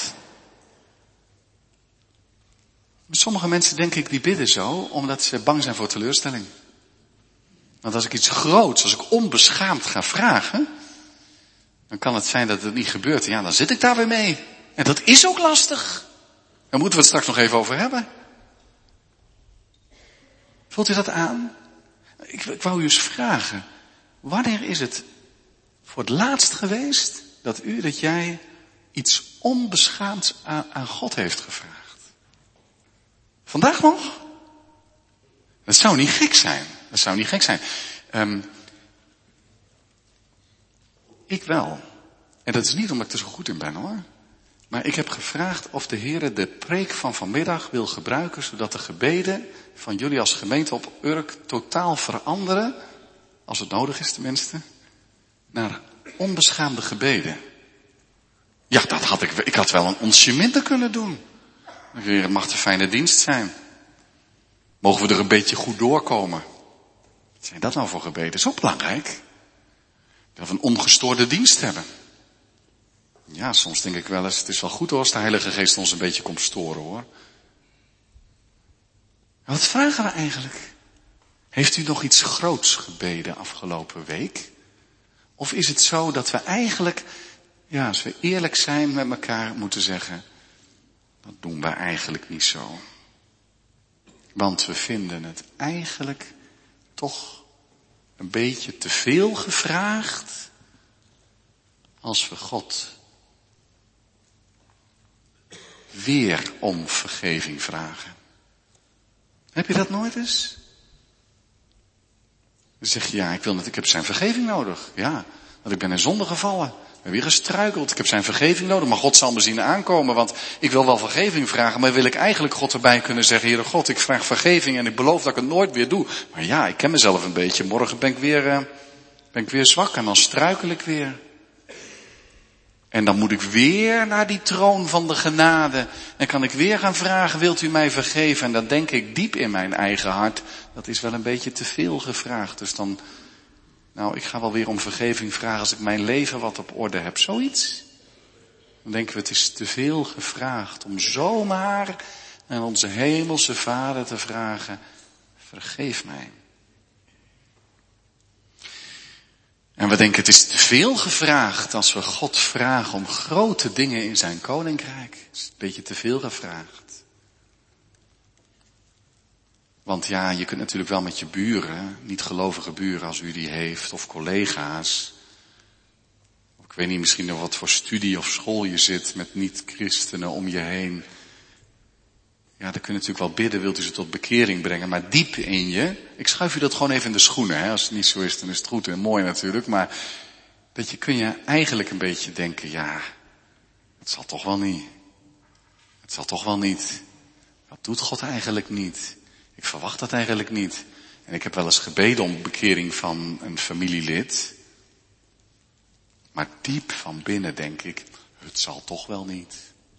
Sommige mensen, denk ik, die bidden zo omdat ze bang zijn voor teleurstelling. Want als ik iets groots, als ik onbeschaamd ga vragen, dan kan het zijn dat het niet gebeurt. Ja, dan zit ik daar weer mee. En dat is ook lastig. Daar moeten we het straks nog even over hebben. Voelt u dat aan? Ik wou u eens vragen. Wanneer is het voor het laatst geweest dat jij iets onbeschaamds aan God heeft gevraagd? Vandaag nog? Dat zou niet gek zijn. Ik wel. En dat is niet omdat ik er zo goed in ben hoor. Maar ik heb gevraagd of de Heer de preek van vanmiddag wil gebruiken, zodat de gebeden van jullie als gemeente op Urk totaal veranderen, als het nodig is tenminste, naar onbeschaamde gebeden. Ja, ik had wel een onsje minder kunnen doen. Heer, het mag een fijne dienst zijn. Mogen we er een beetje goed doorkomen? Wat zijn dat nou voor gebeden? Zo belangrijk. Dat we een ongestoorde dienst hebben. Ja, soms denk ik wel eens, het is wel goed hoor, als de Heilige Geest ons een beetje komt storen hoor. Wat vragen we eigenlijk? Heeft u nog iets groots gebeden afgelopen week? Of is het zo dat we eigenlijk, ja, als we eerlijk zijn met elkaar, moeten zeggen, Dat doen we eigenlijk niet zo. Want we vinden het eigenlijk toch een beetje te veel gevraagd als we God weer om vergeving vragen. Heb je dat nooit eens? Dan zeg je, ja, ik heb zijn vergeving nodig. Ja, want ik ben in zonde gevallen. Ik ben weer gestruikeld. Ik heb zijn vergeving nodig. Maar God zal me zien aankomen. Want ik wil wel vergeving vragen. Maar wil ik eigenlijk God erbij kunnen zeggen. Heere God, ik vraag vergeving. En ik beloof dat ik het nooit weer doe. Maar ja, ik ken mezelf een beetje. Morgen ben ik weer zwak. En dan struikel ik weer. En dan moet ik weer naar die troon van de genade. En kan ik weer gaan vragen, wilt u mij vergeven? En dan denk ik diep in mijn eigen hart. Dat is wel een beetje te veel gevraagd. Dus dan, ik ga wel weer om vergeving vragen als ik mijn leven wat op orde heb. Zoiets. Dan denken we, het is te veel gevraagd om zomaar aan onze hemelse Vader te vragen, vergeef mij. En we denken, het is te veel gevraagd als we God vragen om grote dingen in zijn koninkrijk. Het is een beetje te veel gevraagd. Want ja, je kunt natuurlijk wel met je buren, niet gelovige buren als u die heeft, of collega's. Of ik weet niet, misschien nog wat voor studie of school je zit met niet-christenen om je heen. Ja, dan kun je natuurlijk wel bidden, wilt u ze tot bekering brengen. Maar diep in je, ik schuif u dat gewoon even in de schoenen. Hè? Als het niet zo is, dan is het goed en mooi natuurlijk. Maar kun je eigenlijk een beetje denken, ja, het zal toch wel niet. Het zal toch wel niet. Dat doet God eigenlijk niet. Ik verwacht dat eigenlijk niet. En ik heb wel eens gebeden om bekering van een familielid. Maar diep van binnen denk ik, het zal toch wel niet.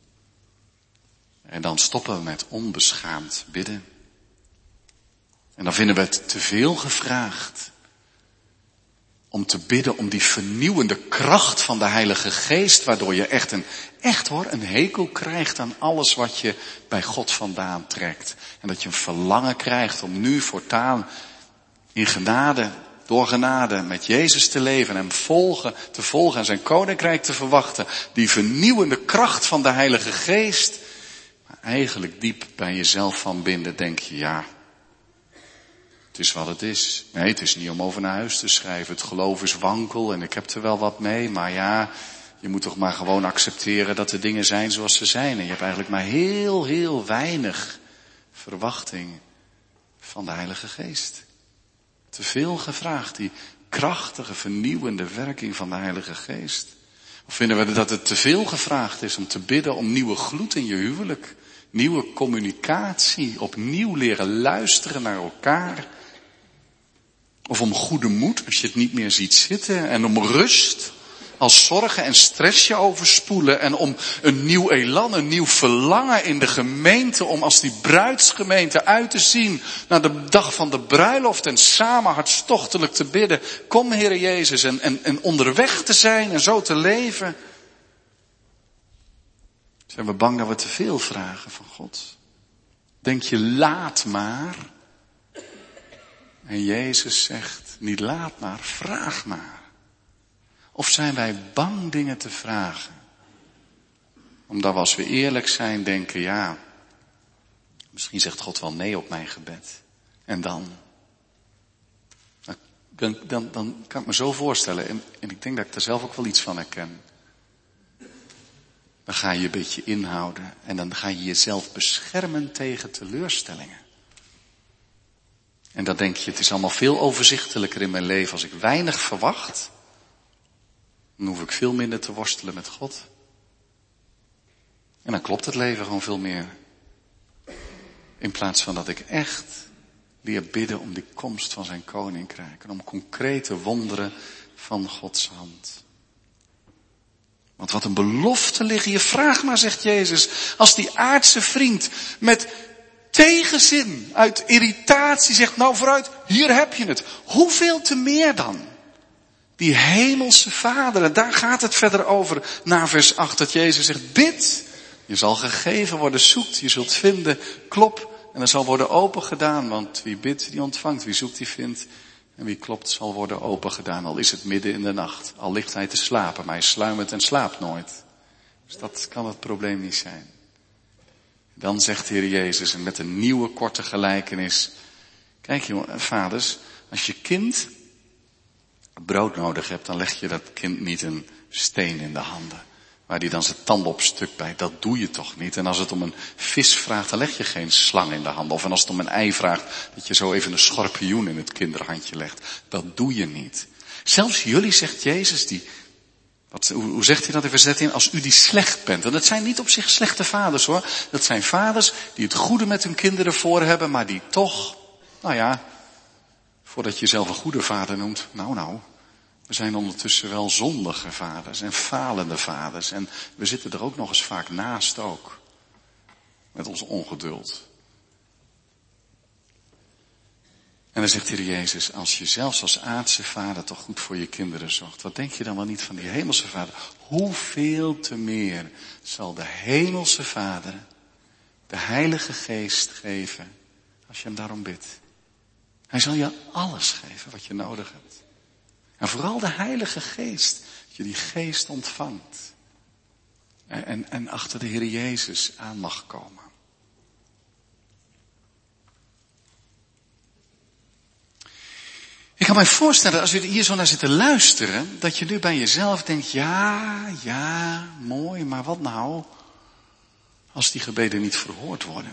En dan stoppen we met onbeschaamd bidden. En dan vinden we het te veel gevraagd om te bidden om die vernieuwende kracht van de Heilige Geest, waardoor je echt een hekel krijgt aan alles wat je bij God vandaan trekt. En dat je een verlangen krijgt om nu voortaan in genade, door genade met Jezus te leven en hem te volgen en zijn koninkrijk te verwachten. Die vernieuwende kracht van de Heilige Geest. Maar eigenlijk diep bij jezelf van binnen denk je, ja, het is wat het is. Nee, het is niet om over naar huis te schrijven. Het geloof is wankel en ik heb er wel wat mee. Maar ja, je moet toch maar gewoon accepteren dat de dingen zijn zoals ze zijn. En je hebt eigenlijk maar heel weinig verwachting van de Heilige Geest. Te veel gevraagd, die krachtige, vernieuwende werking van de Heilige Geest. Of vinden we dat het te veel gevraagd is om te bidden om nieuwe gloed in je huwelijk? Nieuwe communicatie, opnieuw leren luisteren naar elkaar. Of om goede moed als je het niet meer ziet zitten. En om rust als zorgen en stress je overspoelen. En om een nieuw elan, een nieuw verlangen in de gemeente. Om als die bruidsgemeente uit te zien naar de dag van de bruiloft. En samen hartstochtelijk te bidden. Kom Heere Jezus en onderweg te zijn en zo te leven. Zijn we bang dat we te veel vragen van God? Denk je laat maar. En Jezus zegt niet laat maar, vraag maar. Of zijn wij bang dingen te vragen? Omdat we als we eerlijk zijn denken, ja, misschien zegt God wel nee op mijn gebed. En dan kan ik me zo voorstellen. En ik denk dat ik er zelf ook wel iets van herken. Dan ga je een beetje inhouden en dan ga je jezelf beschermen tegen teleurstellingen. En dan denk je, het is allemaal veel overzichtelijker in mijn leven. Als ik weinig verwacht, dan hoef ik veel minder te worstelen met God. En dan klopt het leven gewoon veel meer. In plaats van dat ik echt leer bidden om die komst van zijn koninkrijk. En om concrete wonderen van Gods hand. Want wat een belofte liggen je. Vraag maar, zegt Jezus, als die aardse vriend met tegenzin, uit irritatie zegt, nou vooruit, hier heb je het. Hoeveel te meer dan? Die hemelse Vader, en daar gaat het verder over, na vers 8, dat Jezus zegt, bid, je zal gegeven worden, zoekt, je zult vinden, klop, en er zal worden open gedaan, want wie bidt, die ontvangt, wie zoekt, die vindt, en wie klopt, zal worden open gedaan, al is het midden in de nacht, al ligt hij te slapen, maar hij sluimert en slaapt nooit. Dus dat kan het probleem niet zijn. Dan zegt de Heer Jezus, en met een nieuwe korte gelijkenis. Kijk jongen, vaders, als je kind brood nodig hebt, dan leg je dat kind niet een steen in de handen. Waar die dan zijn tanden op stuk bijt. Dat doe je toch niet. En als het om een vis vraagt, dan leg je geen slang in de handen. Of en als het om een ei vraagt, dat je zo even een schorpioen in het kinderhandje legt. Dat doe je niet. Zelfs jullie, zegt Jezus, hoe zegt hij dat in vers 13? Als u die slecht bent. En dat zijn niet op zich slechte vaders hoor. Dat zijn vaders die het goede met hun kinderen voor hebben, maar die toch, voordat je zelf een goede vader noemt, we zijn ondertussen wel zondige vaders en falende vaders. En we zitten er ook nog eens vaak naast ook. Met ons ongeduld. En dan zegt de Heer Jezus, als je zelfs als aardse vader toch goed voor je kinderen zorgt. Wat denk je dan wel niet van die hemelse vader? Hoeveel te meer zal de hemelse vader de Heilige Geest geven als je hem daarom bidt. Hij zal je alles geven wat je nodig hebt. En vooral de Heilige Geest. Dat je die Geest ontvangt. En achter de Heer Jezus aan mag komen. Ik kan mij voorstellen, als u hier zo naar zit te luisteren, dat je nu bij jezelf denkt, ja, mooi, maar wat nou als die gebeden niet verhoord worden?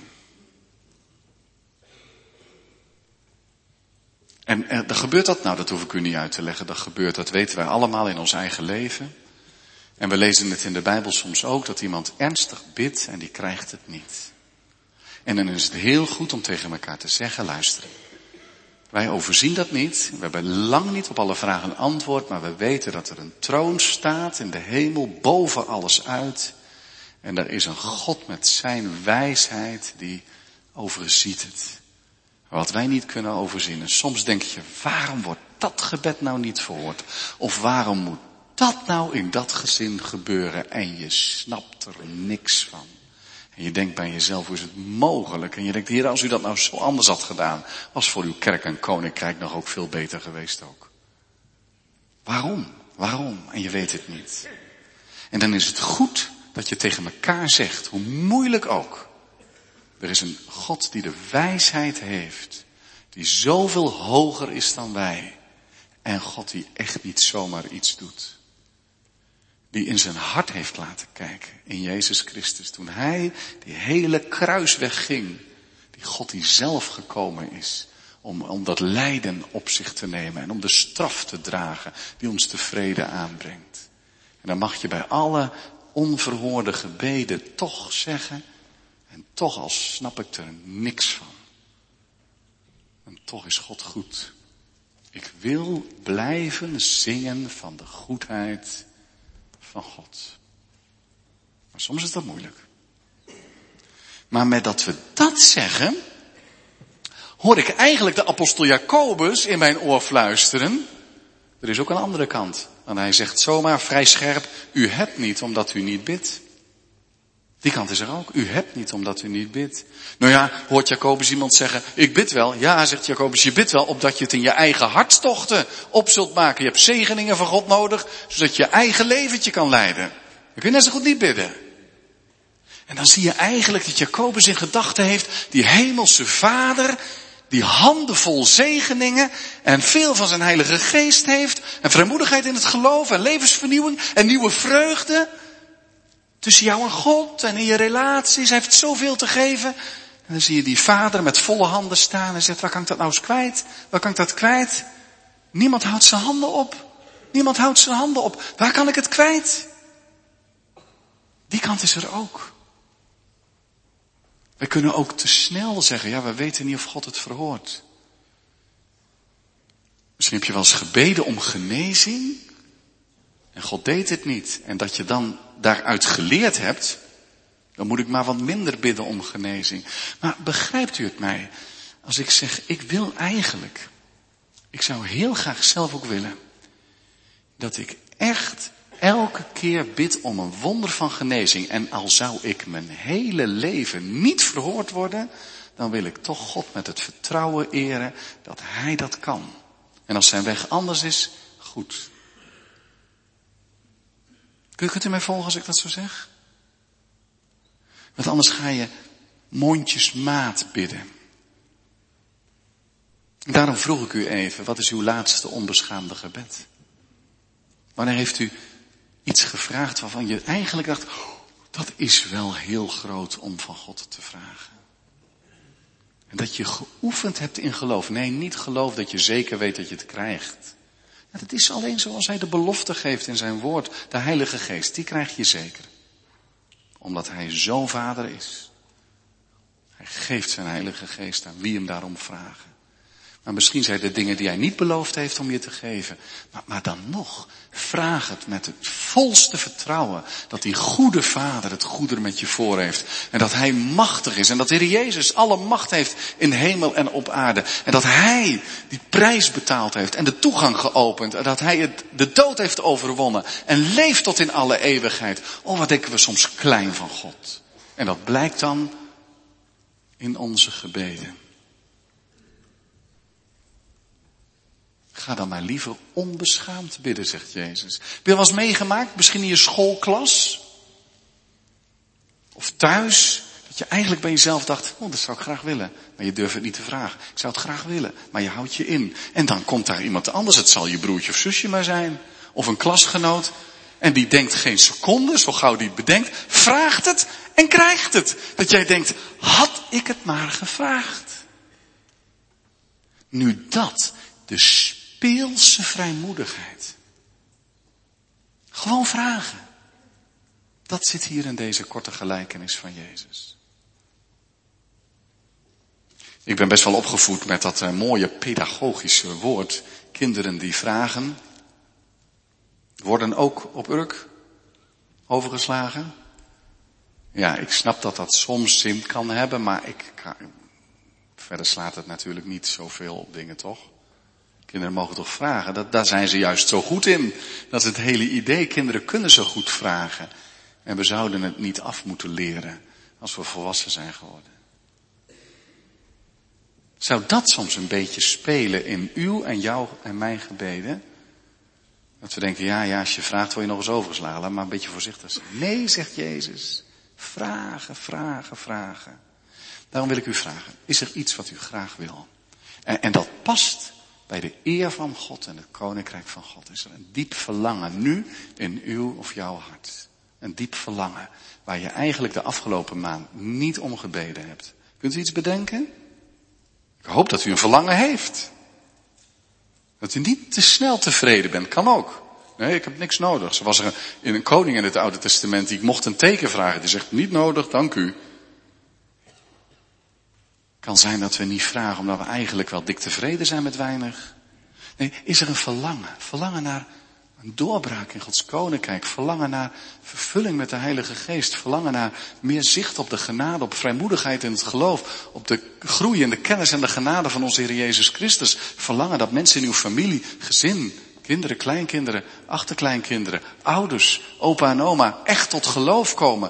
En dan gebeurt dat, dat hoef ik u niet uit te leggen, dat weten wij allemaal in ons eigen leven. En we lezen het in de Bijbel soms ook, dat iemand ernstig bidt en die krijgt het niet. En dan is het heel goed om tegen elkaar te zeggen, luister, wij overzien dat niet, we hebben lang niet op alle vragen een antwoord, maar we weten dat er een troon staat in de hemel, boven alles uit. En er is een God met zijn wijsheid die overziet het. Wat wij niet kunnen overzien. En soms denk je, waarom wordt dat gebed nou niet verhoord? Of waarom moet dat nou in dat gezin gebeuren? En je snapt er niks van. En je denkt bij jezelf, hoe is het mogelijk? En je denkt, Heer, als u dat nou zo anders had gedaan, was voor uw kerk en koninkrijk nog ook veel beter geweest ook. Waarom? En je weet het niet. En dan is het goed dat je tegen elkaar zegt, hoe moeilijk ook. Er is een God die de wijsheid heeft, die zoveel hoger is dan wij. En God die echt niet zomaar iets doet. Die in zijn hart heeft laten kijken, in Jezus Christus. Toen hij die hele kruisweg ging, die God die zelf gekomen is, om dat lijden op zich te nemen en om de straf te dragen die ons de vrede aanbrengt. En dan mag je bij alle onverhoorde gebeden toch zeggen, en toch al snap ik er niks van. En toch is God goed. Ik wil blijven zingen van de goedheid van God. Maar soms is dat moeilijk. Maar met dat we dat zeggen, hoor ik eigenlijk de apostel Jacobus in mijn oor fluisteren. Er is ook een andere kant. Want hij zegt zomaar vrij scherp, u hebt niet omdat u niet bidt. Die kant is er ook. U hebt niet omdat u niet bidt. Nou ja, hoort Jacobus iemand zeggen, ik bid wel. Ja, zegt Jacobus, je bidt wel opdat je het in je eigen hartstochten op zult maken. Je hebt zegeningen van God nodig, zodat je eigen leventje kan leiden. Je kunt net zo goed niet bidden. En dan zie je eigenlijk dat Jacobus in gedachten heeft, die hemelse vader, die handenvol zegeningen en veel van zijn heilige geest heeft. En vrijmoedigheid in het geloof en levensvernieuwing en nieuwe vreugde. Tussen jou en God en in je relaties. Hij heeft zoveel te geven. En dan zie je die vader met volle handen staan en zegt, waar kan ik dat nou eens kwijt? Waar kan ik dat kwijt? Niemand houdt zijn handen op. Niemand houdt zijn handen op. Waar kan ik het kwijt? Die kant is er ook. We kunnen ook te snel zeggen, ja, we weten niet of God het verhoort. Misschien heb je wel eens gebeden om genezing. En God deed het niet. En dat je dan daaruit geleerd hebt, dan moet ik maar wat minder bidden om genezing. Maar begrijpt u het mij? Als ik zeg, ik wil eigenlijk, ik zou heel graag zelf ook willen, dat ik echt elke keer bid om een wonder van genezing. En al zou ik mijn hele leven niet verhoord worden, dan wil ik toch God met het vertrouwen eren dat Hij dat kan. En als zijn weg anders is, goed. Kunt u mij volgen als ik dat zo zeg? Want anders ga je mondjesmaat bidden. Daarom vroeg ik u even, wat is uw laatste onbeschaamde gebed? Wanneer heeft u iets gevraagd waarvan je eigenlijk dacht, dat is wel heel groot om van God te vragen. En dat je geoefend hebt in geloof. Nee, niet geloof dat je zeker weet dat je het krijgt. Het is alleen zoals hij de belofte geeft in zijn woord. De Heilige Geest, die krijg je zeker. Omdat hij zo'n vader is. Hij geeft zijn Heilige Geest aan wie hem daarom vragen. Maar misschien zijn er dingen die hij niet beloofd heeft om je te geven. Maar dan nog, vraag het met het volste vertrouwen dat die goede vader het goede met je voor heeft. En dat hij machtig is. En dat de Heer Jezus alle macht heeft in hemel en op aarde. En dat hij die prijs betaald heeft en de toegang geopend. En dat hij de dood heeft overwonnen. En leeft tot in alle eeuwigheid. Oh, wat denken we soms klein van God. En dat blijkt dan in onze gebeden. Ga dan maar liever onbeschaamd bidden, zegt Jezus. Heb je wel eens meegemaakt? Misschien in je schoolklas? Of thuis? Dat je eigenlijk bij jezelf dacht, dat zou ik graag willen. Maar je durft het niet te vragen. Ik zou het graag willen, maar je houdt je in. En dan komt daar iemand anders. Het zal je broertje of zusje maar zijn. Of een klasgenoot. En die denkt geen seconde, zo gauw die het bedenkt. Vraagt het en krijgt het. Dat jij denkt, had ik het maar gevraagd. Nu dat, de speelse vrijmoedigheid. Gewoon vragen. Dat zit hier in deze korte gelijkenis van Jezus. Ik ben best wel opgevoed met dat mooie pedagogische woord. Kinderen die vragen, worden ook op Urk overgeslagen. Ja, ik snap dat dat soms zin kan hebben, maar verder slaat het natuurlijk niet zoveel op dingen, toch? Kinderen mogen toch vragen? Daar zijn ze juist zo goed in. Dat is het hele idee. Kinderen kunnen zo goed vragen. En we zouden het niet af moeten leren als we volwassen zijn geworden. Zou dat soms een beetje spelen in uw en jouw en mijn gebeden? Dat we denken, ja, als je vraagt word je nog eens overgeslagen. Maar een beetje voorzichtig zijn. Nee, zegt Jezus. Vragen, vragen, vragen. Daarom wil ik u vragen. Is er iets wat u graag wil? En dat past bij de eer van God en het koninkrijk van God. Is er een diep verlangen nu in uw of jouw hart. Een diep verlangen waar je eigenlijk de afgelopen maand niet om gebeden hebt. Kunt u iets bedenken? Ik hoop dat u een verlangen heeft. Dat u niet te snel tevreden bent. Kan ook. Nee, ik heb niks nodig. Zo was er een koning in het Oude Testament die ik mocht een teken vragen. Die zegt, niet nodig, dank u. Kan zijn dat we niet vragen omdat we eigenlijk wel dik tevreden zijn met weinig. Nee, is er een verlangen? Verlangen naar een doorbraak in Gods koninkrijk. Verlangen naar vervulling met de Heilige Geest. Verlangen naar meer zicht op de genade, op vrijmoedigheid in het geloof. Op de groei in de kennis en de genade van onze Heer Jezus Christus. Verlangen dat mensen in uw familie, gezin, kinderen, kleinkinderen, achterkleinkinderen, ouders, opa en oma echt tot geloof komen.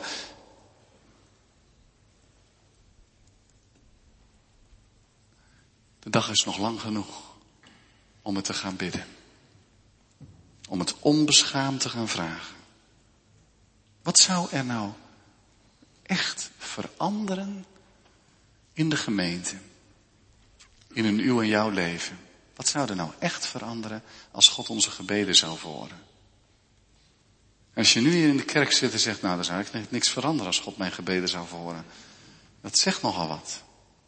De dag is nog lang genoeg om het te gaan bidden. Om het onbeschaamd te gaan vragen. Wat zou er nou echt veranderen in de gemeente? In een uw en jouw leven? Wat zou er nou echt veranderen als God onze gebeden zou verhoren? Als je nu hier in de kerk zit en zegt, nou, er zou eigenlijk niks veranderen als God mijn gebeden zou verhoren. Dat zegt nogal wat.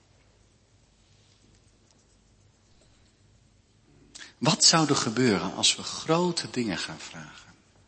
Wat zou er gebeuren als we grote dingen gaan vragen?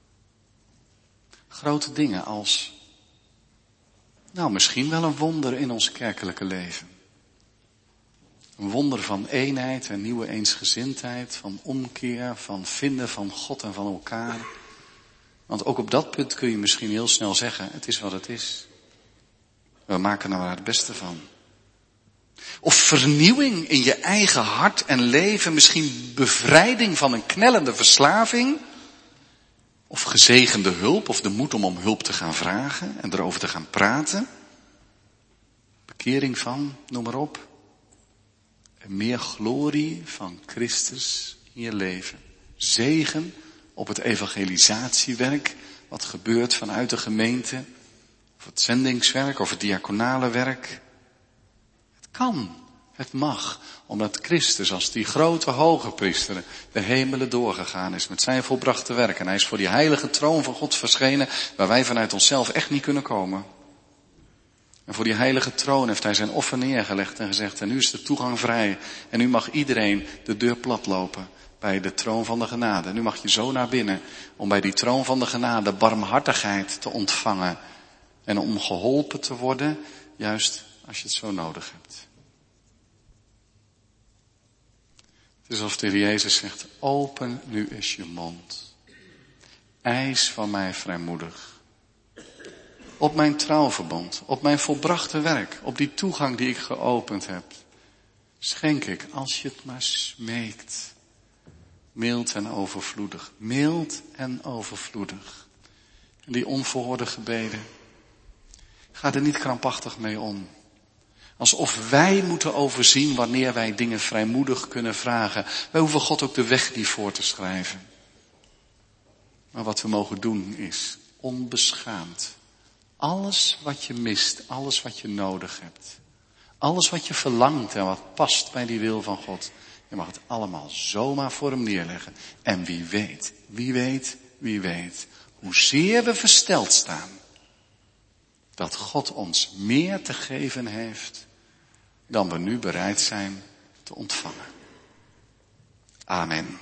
Grote dingen als, nou, misschien wel een wonder in ons kerkelijke leven. Een wonder van eenheid en nieuwe eensgezindheid, van omkeer, van vinden van God en van elkaar. Want ook op dat punt kun je misschien heel snel zeggen, het is wat het is. We maken er maar het beste van. Of vernieuwing in je eigen hart en leven, misschien bevrijding van een knellende verslaving. Of gezegende hulp, of de moed om hulp te gaan vragen en erover te gaan praten. Bekering van, noem maar op. En meer glorie van Christus in je leven. Zegen op het evangelisatiewerk, wat gebeurt vanuit de gemeente. Of het zendingswerk, of het diaconale werk. kan. Het mag. Omdat Christus als die grote hoge priester de hemelen doorgegaan is met zijn volbrachte werk. En hij is voor die heilige troon van God verschenen waar wij vanuit onszelf echt niet kunnen komen. En voor die heilige troon heeft hij zijn offer neergelegd en gezegd, en nu is de toegang vrij. En nu mag iedereen de deur platlopen bij de troon van de genade. Nu mag je zo naar binnen om bij die troon van de genade barmhartigheid te ontvangen. En om geholpen te worden, juist als je het zo nodig hebt. Het is alsof de Heer Jezus zegt, open nu eens je mond. Eis van mij vrijmoedig. Op mijn trouwverbond, op mijn volbrachte werk, op die toegang die ik geopend heb. Schenk ik, als je het maar smeekt, mild en overvloedig. Mild en overvloedig. En die onverhoorde gebeden, ga er niet krampachtig mee om. Alsof wij moeten overzien wanneer wij dingen vrijmoedig kunnen vragen. Wij hoeven God ook de weg niet voor te schrijven. Maar wat we mogen doen is onbeschaamd. Alles wat je mist, alles wat je nodig hebt. Alles wat je verlangt en wat past bij die wil van God. Je mag het allemaal zomaar voor hem neerleggen. En wie weet, hoezeer we versteld staan. Dat God ons meer te geven heeft dan we nu bereid zijn te ontvangen. Amen.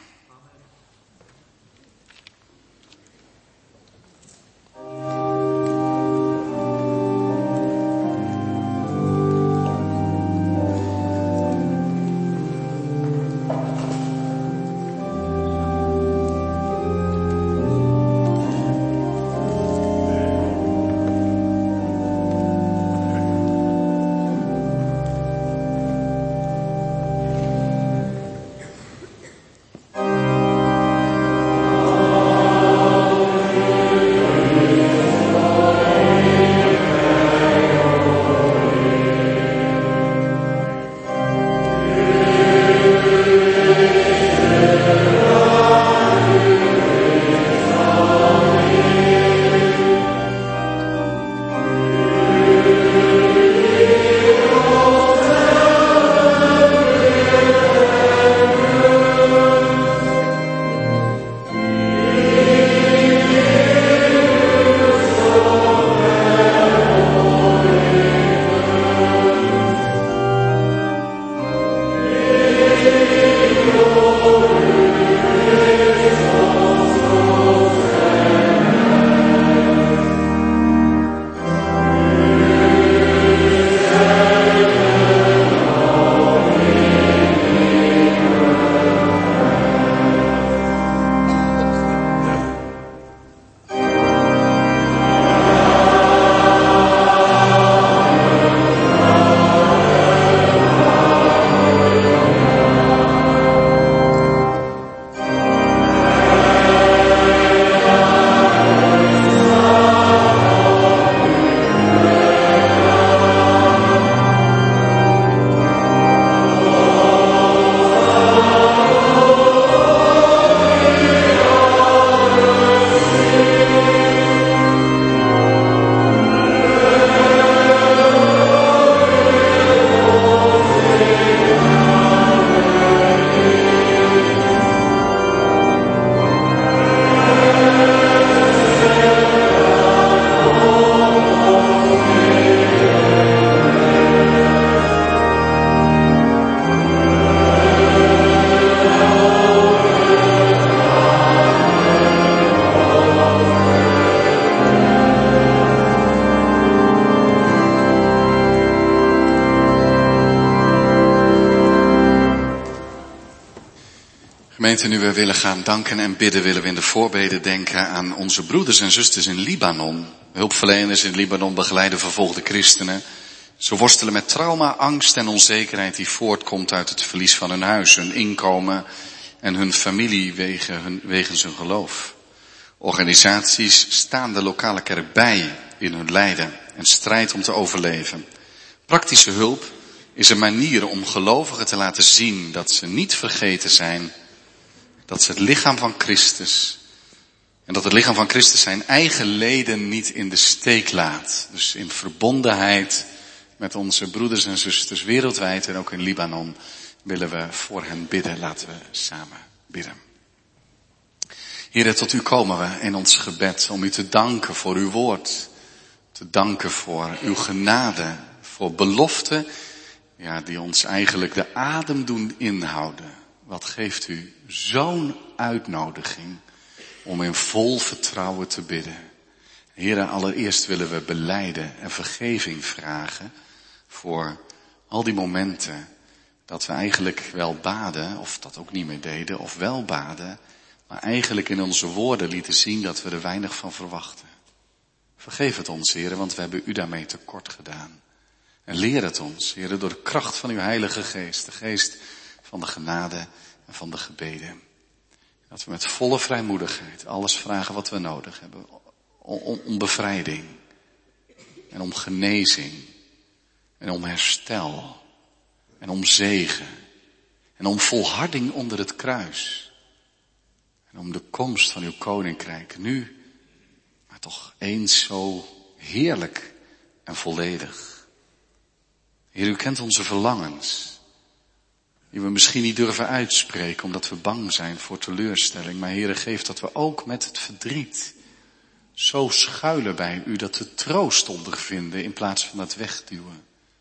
Gemeente, nu we willen gaan danken en bidden, willen we in de voorbeden denken aan onze broeders en zusters in Libanon. Hulpverleners in Libanon begeleiden vervolgde christenen. Ze worstelen met trauma, angst en onzekerheid die voortkomt uit het verlies van hun huis, hun inkomen en hun familie wegens hun geloof. Organisaties staan de lokale kerk bij in hun lijden en strijd om te overleven. Praktische hulp is een manier om gelovigen te laten zien dat ze niet vergeten zijn, dat ze het lichaam van Christus en dat het lichaam van Christus zijn eigen leden niet in de steek laat. Dus in verbondenheid met onze broeders en zusters wereldwijd en ook in Libanon willen we voor hen bidden. Laten we samen bidden. Heere, tot u komen we in ons gebed om u te danken voor uw woord. Te danken voor uw genade, voor beloften, ja, die ons eigenlijk de adem doen inhouden. Wat geeft u zo'n uitnodiging om in vol vertrouwen te bidden. Heere, allereerst willen we belijden en vergeving vragen voor al die momenten dat we eigenlijk wel baden, of dat ook niet meer deden, of wel baden, maar eigenlijk in onze woorden lieten zien dat we er weinig van verwachten. Vergeef het ons, Heere, want we hebben u daarmee tekort gedaan. En leer het ons, Heere, door de kracht van uw Heilige Geest, de geest van de genade en van de gebeden. Dat we met volle vrijmoedigheid alles vragen wat we nodig hebben. Om bevrijding en om genezing en om herstel en om zegen en om volharding onder het kruis en om de komst van uw koninkrijk nu, maar toch eens zo heerlijk en volledig. Heer, u kent onze verlangens, die we misschien niet durven uitspreken omdat we bang zijn voor teleurstelling, maar Heer, geef dat we ook met het verdriet zo schuilen bij u dat we troost ondervinden in plaats van het wegduwen.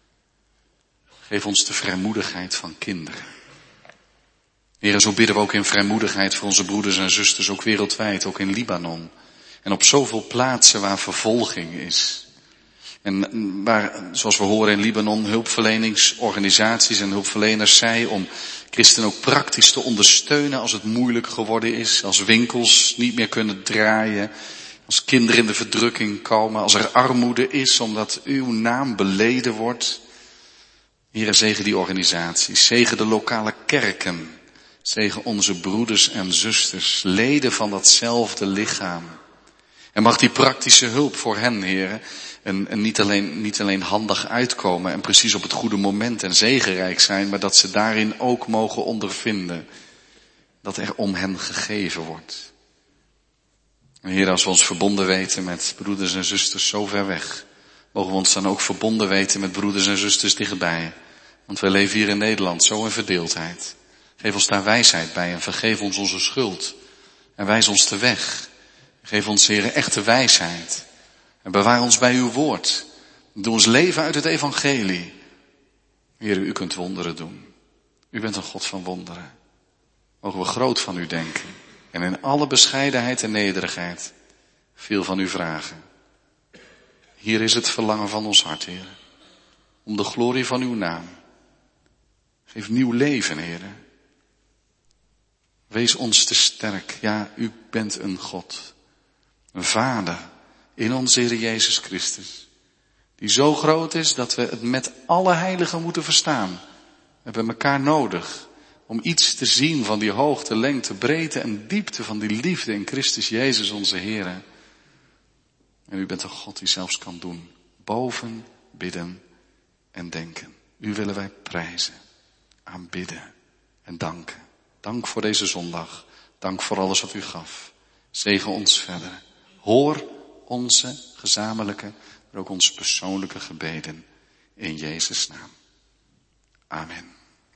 Geef ons de vrijmoedigheid van kinderen. Heer, zo bidden we ook in vrijmoedigheid voor onze broeders en zusters, ook wereldwijd, ook in Libanon. En op zoveel plaatsen waar vervolging is. En waar, zoals we horen in Libanon, hulpverleningsorganisaties en hulpverleners zijn om christenen ook praktisch te ondersteunen als het moeilijk geworden is, als winkels niet meer kunnen draaien, als kinderen in de verdrukking komen, als er armoede is omdat uw naam beleden wordt. Heere, zegen die organisaties, zegen de lokale kerken, zegen onze broeders en zusters, leden van datzelfde lichaam. En mag die praktische hulp voor hen, Heere, en niet alleen handig uitkomen en precies op het goede moment en zegenrijk zijn, maar dat ze daarin ook mogen ondervinden dat er om hen gegeven wordt. En Heer, als we ons verbonden weten met broeders en zusters zo ver weg, mogen we ons dan ook verbonden weten met broeders en zusters dichtbij. Want wij leven hier in Nederland zo in verdeeldheid. Geef ons daar wijsheid bij en vergeef ons onze schuld. En wijs ons de weg. Geef ons, Heer, echte wijsheid. En bewaar ons bij uw woord. Doe ons leven uit het evangelie. Heer, u kunt wonderen doen. U bent een God van wonderen. Mogen we groot van u denken. En in alle bescheidenheid en nederigheid veel van u vragen. Hier is het verlangen van ons hart, Heer. Om de glorie van uw naam. Geef nieuw leven, Heer. Wees ons te sterk. Ja, u bent een God. Een Vader in onze Heer Jezus Christus. Die zo groot is dat we het met alle heiligen moeten verstaan. We hebben elkaar nodig. Om iets te zien van die hoogte, lengte, breedte en diepte van die liefde in Christus Jezus onze Heer. En u bent een God die zelfs kan doen. Boven, bidden en denken. U willen wij prijzen, aanbidden en danken. Dank voor deze zondag. Dank voor alles wat u gaf. Zegen ons verder. Hoor onze gezamenlijke, maar ook onze persoonlijke gebeden. In Jezus' naam. Amen.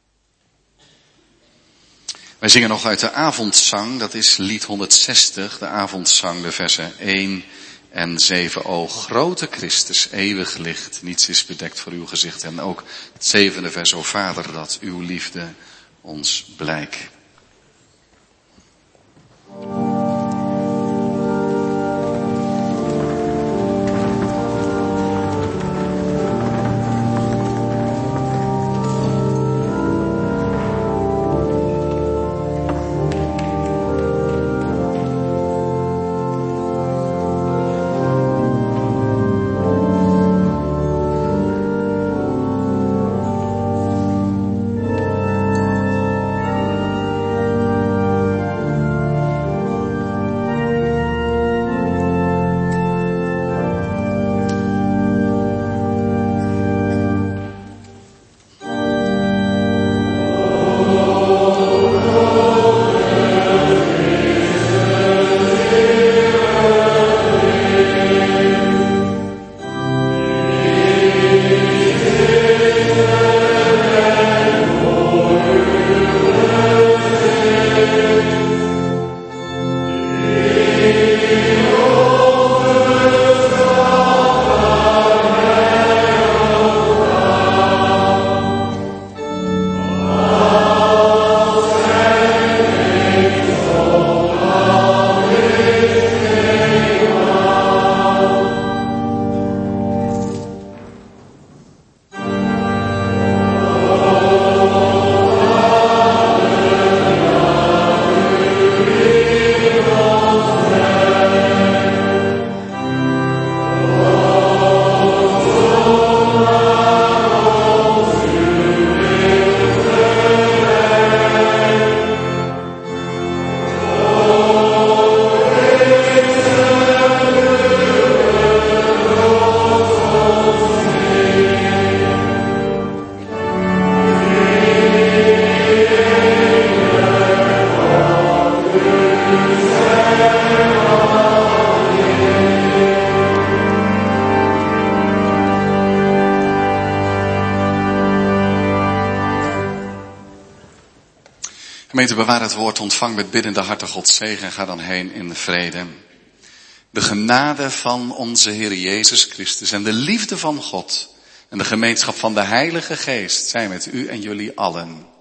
Wij zingen nog uit de avondzang, dat is lied 160, de avondzang, de versen 1 en 7. O grote Christus, eeuwig licht, niets is bedekt voor uw gezicht. En ook het 7e vers, o Vader, dat uw liefde ons blijkt. Gemeente, bewaar het woord, ontvang met biddende harten Gods zegen en ga dan heen in vrede. De genade van onze Heer Jezus Christus en de liefde van God en de gemeenschap van de Heilige Geest zijn met u en jullie allen.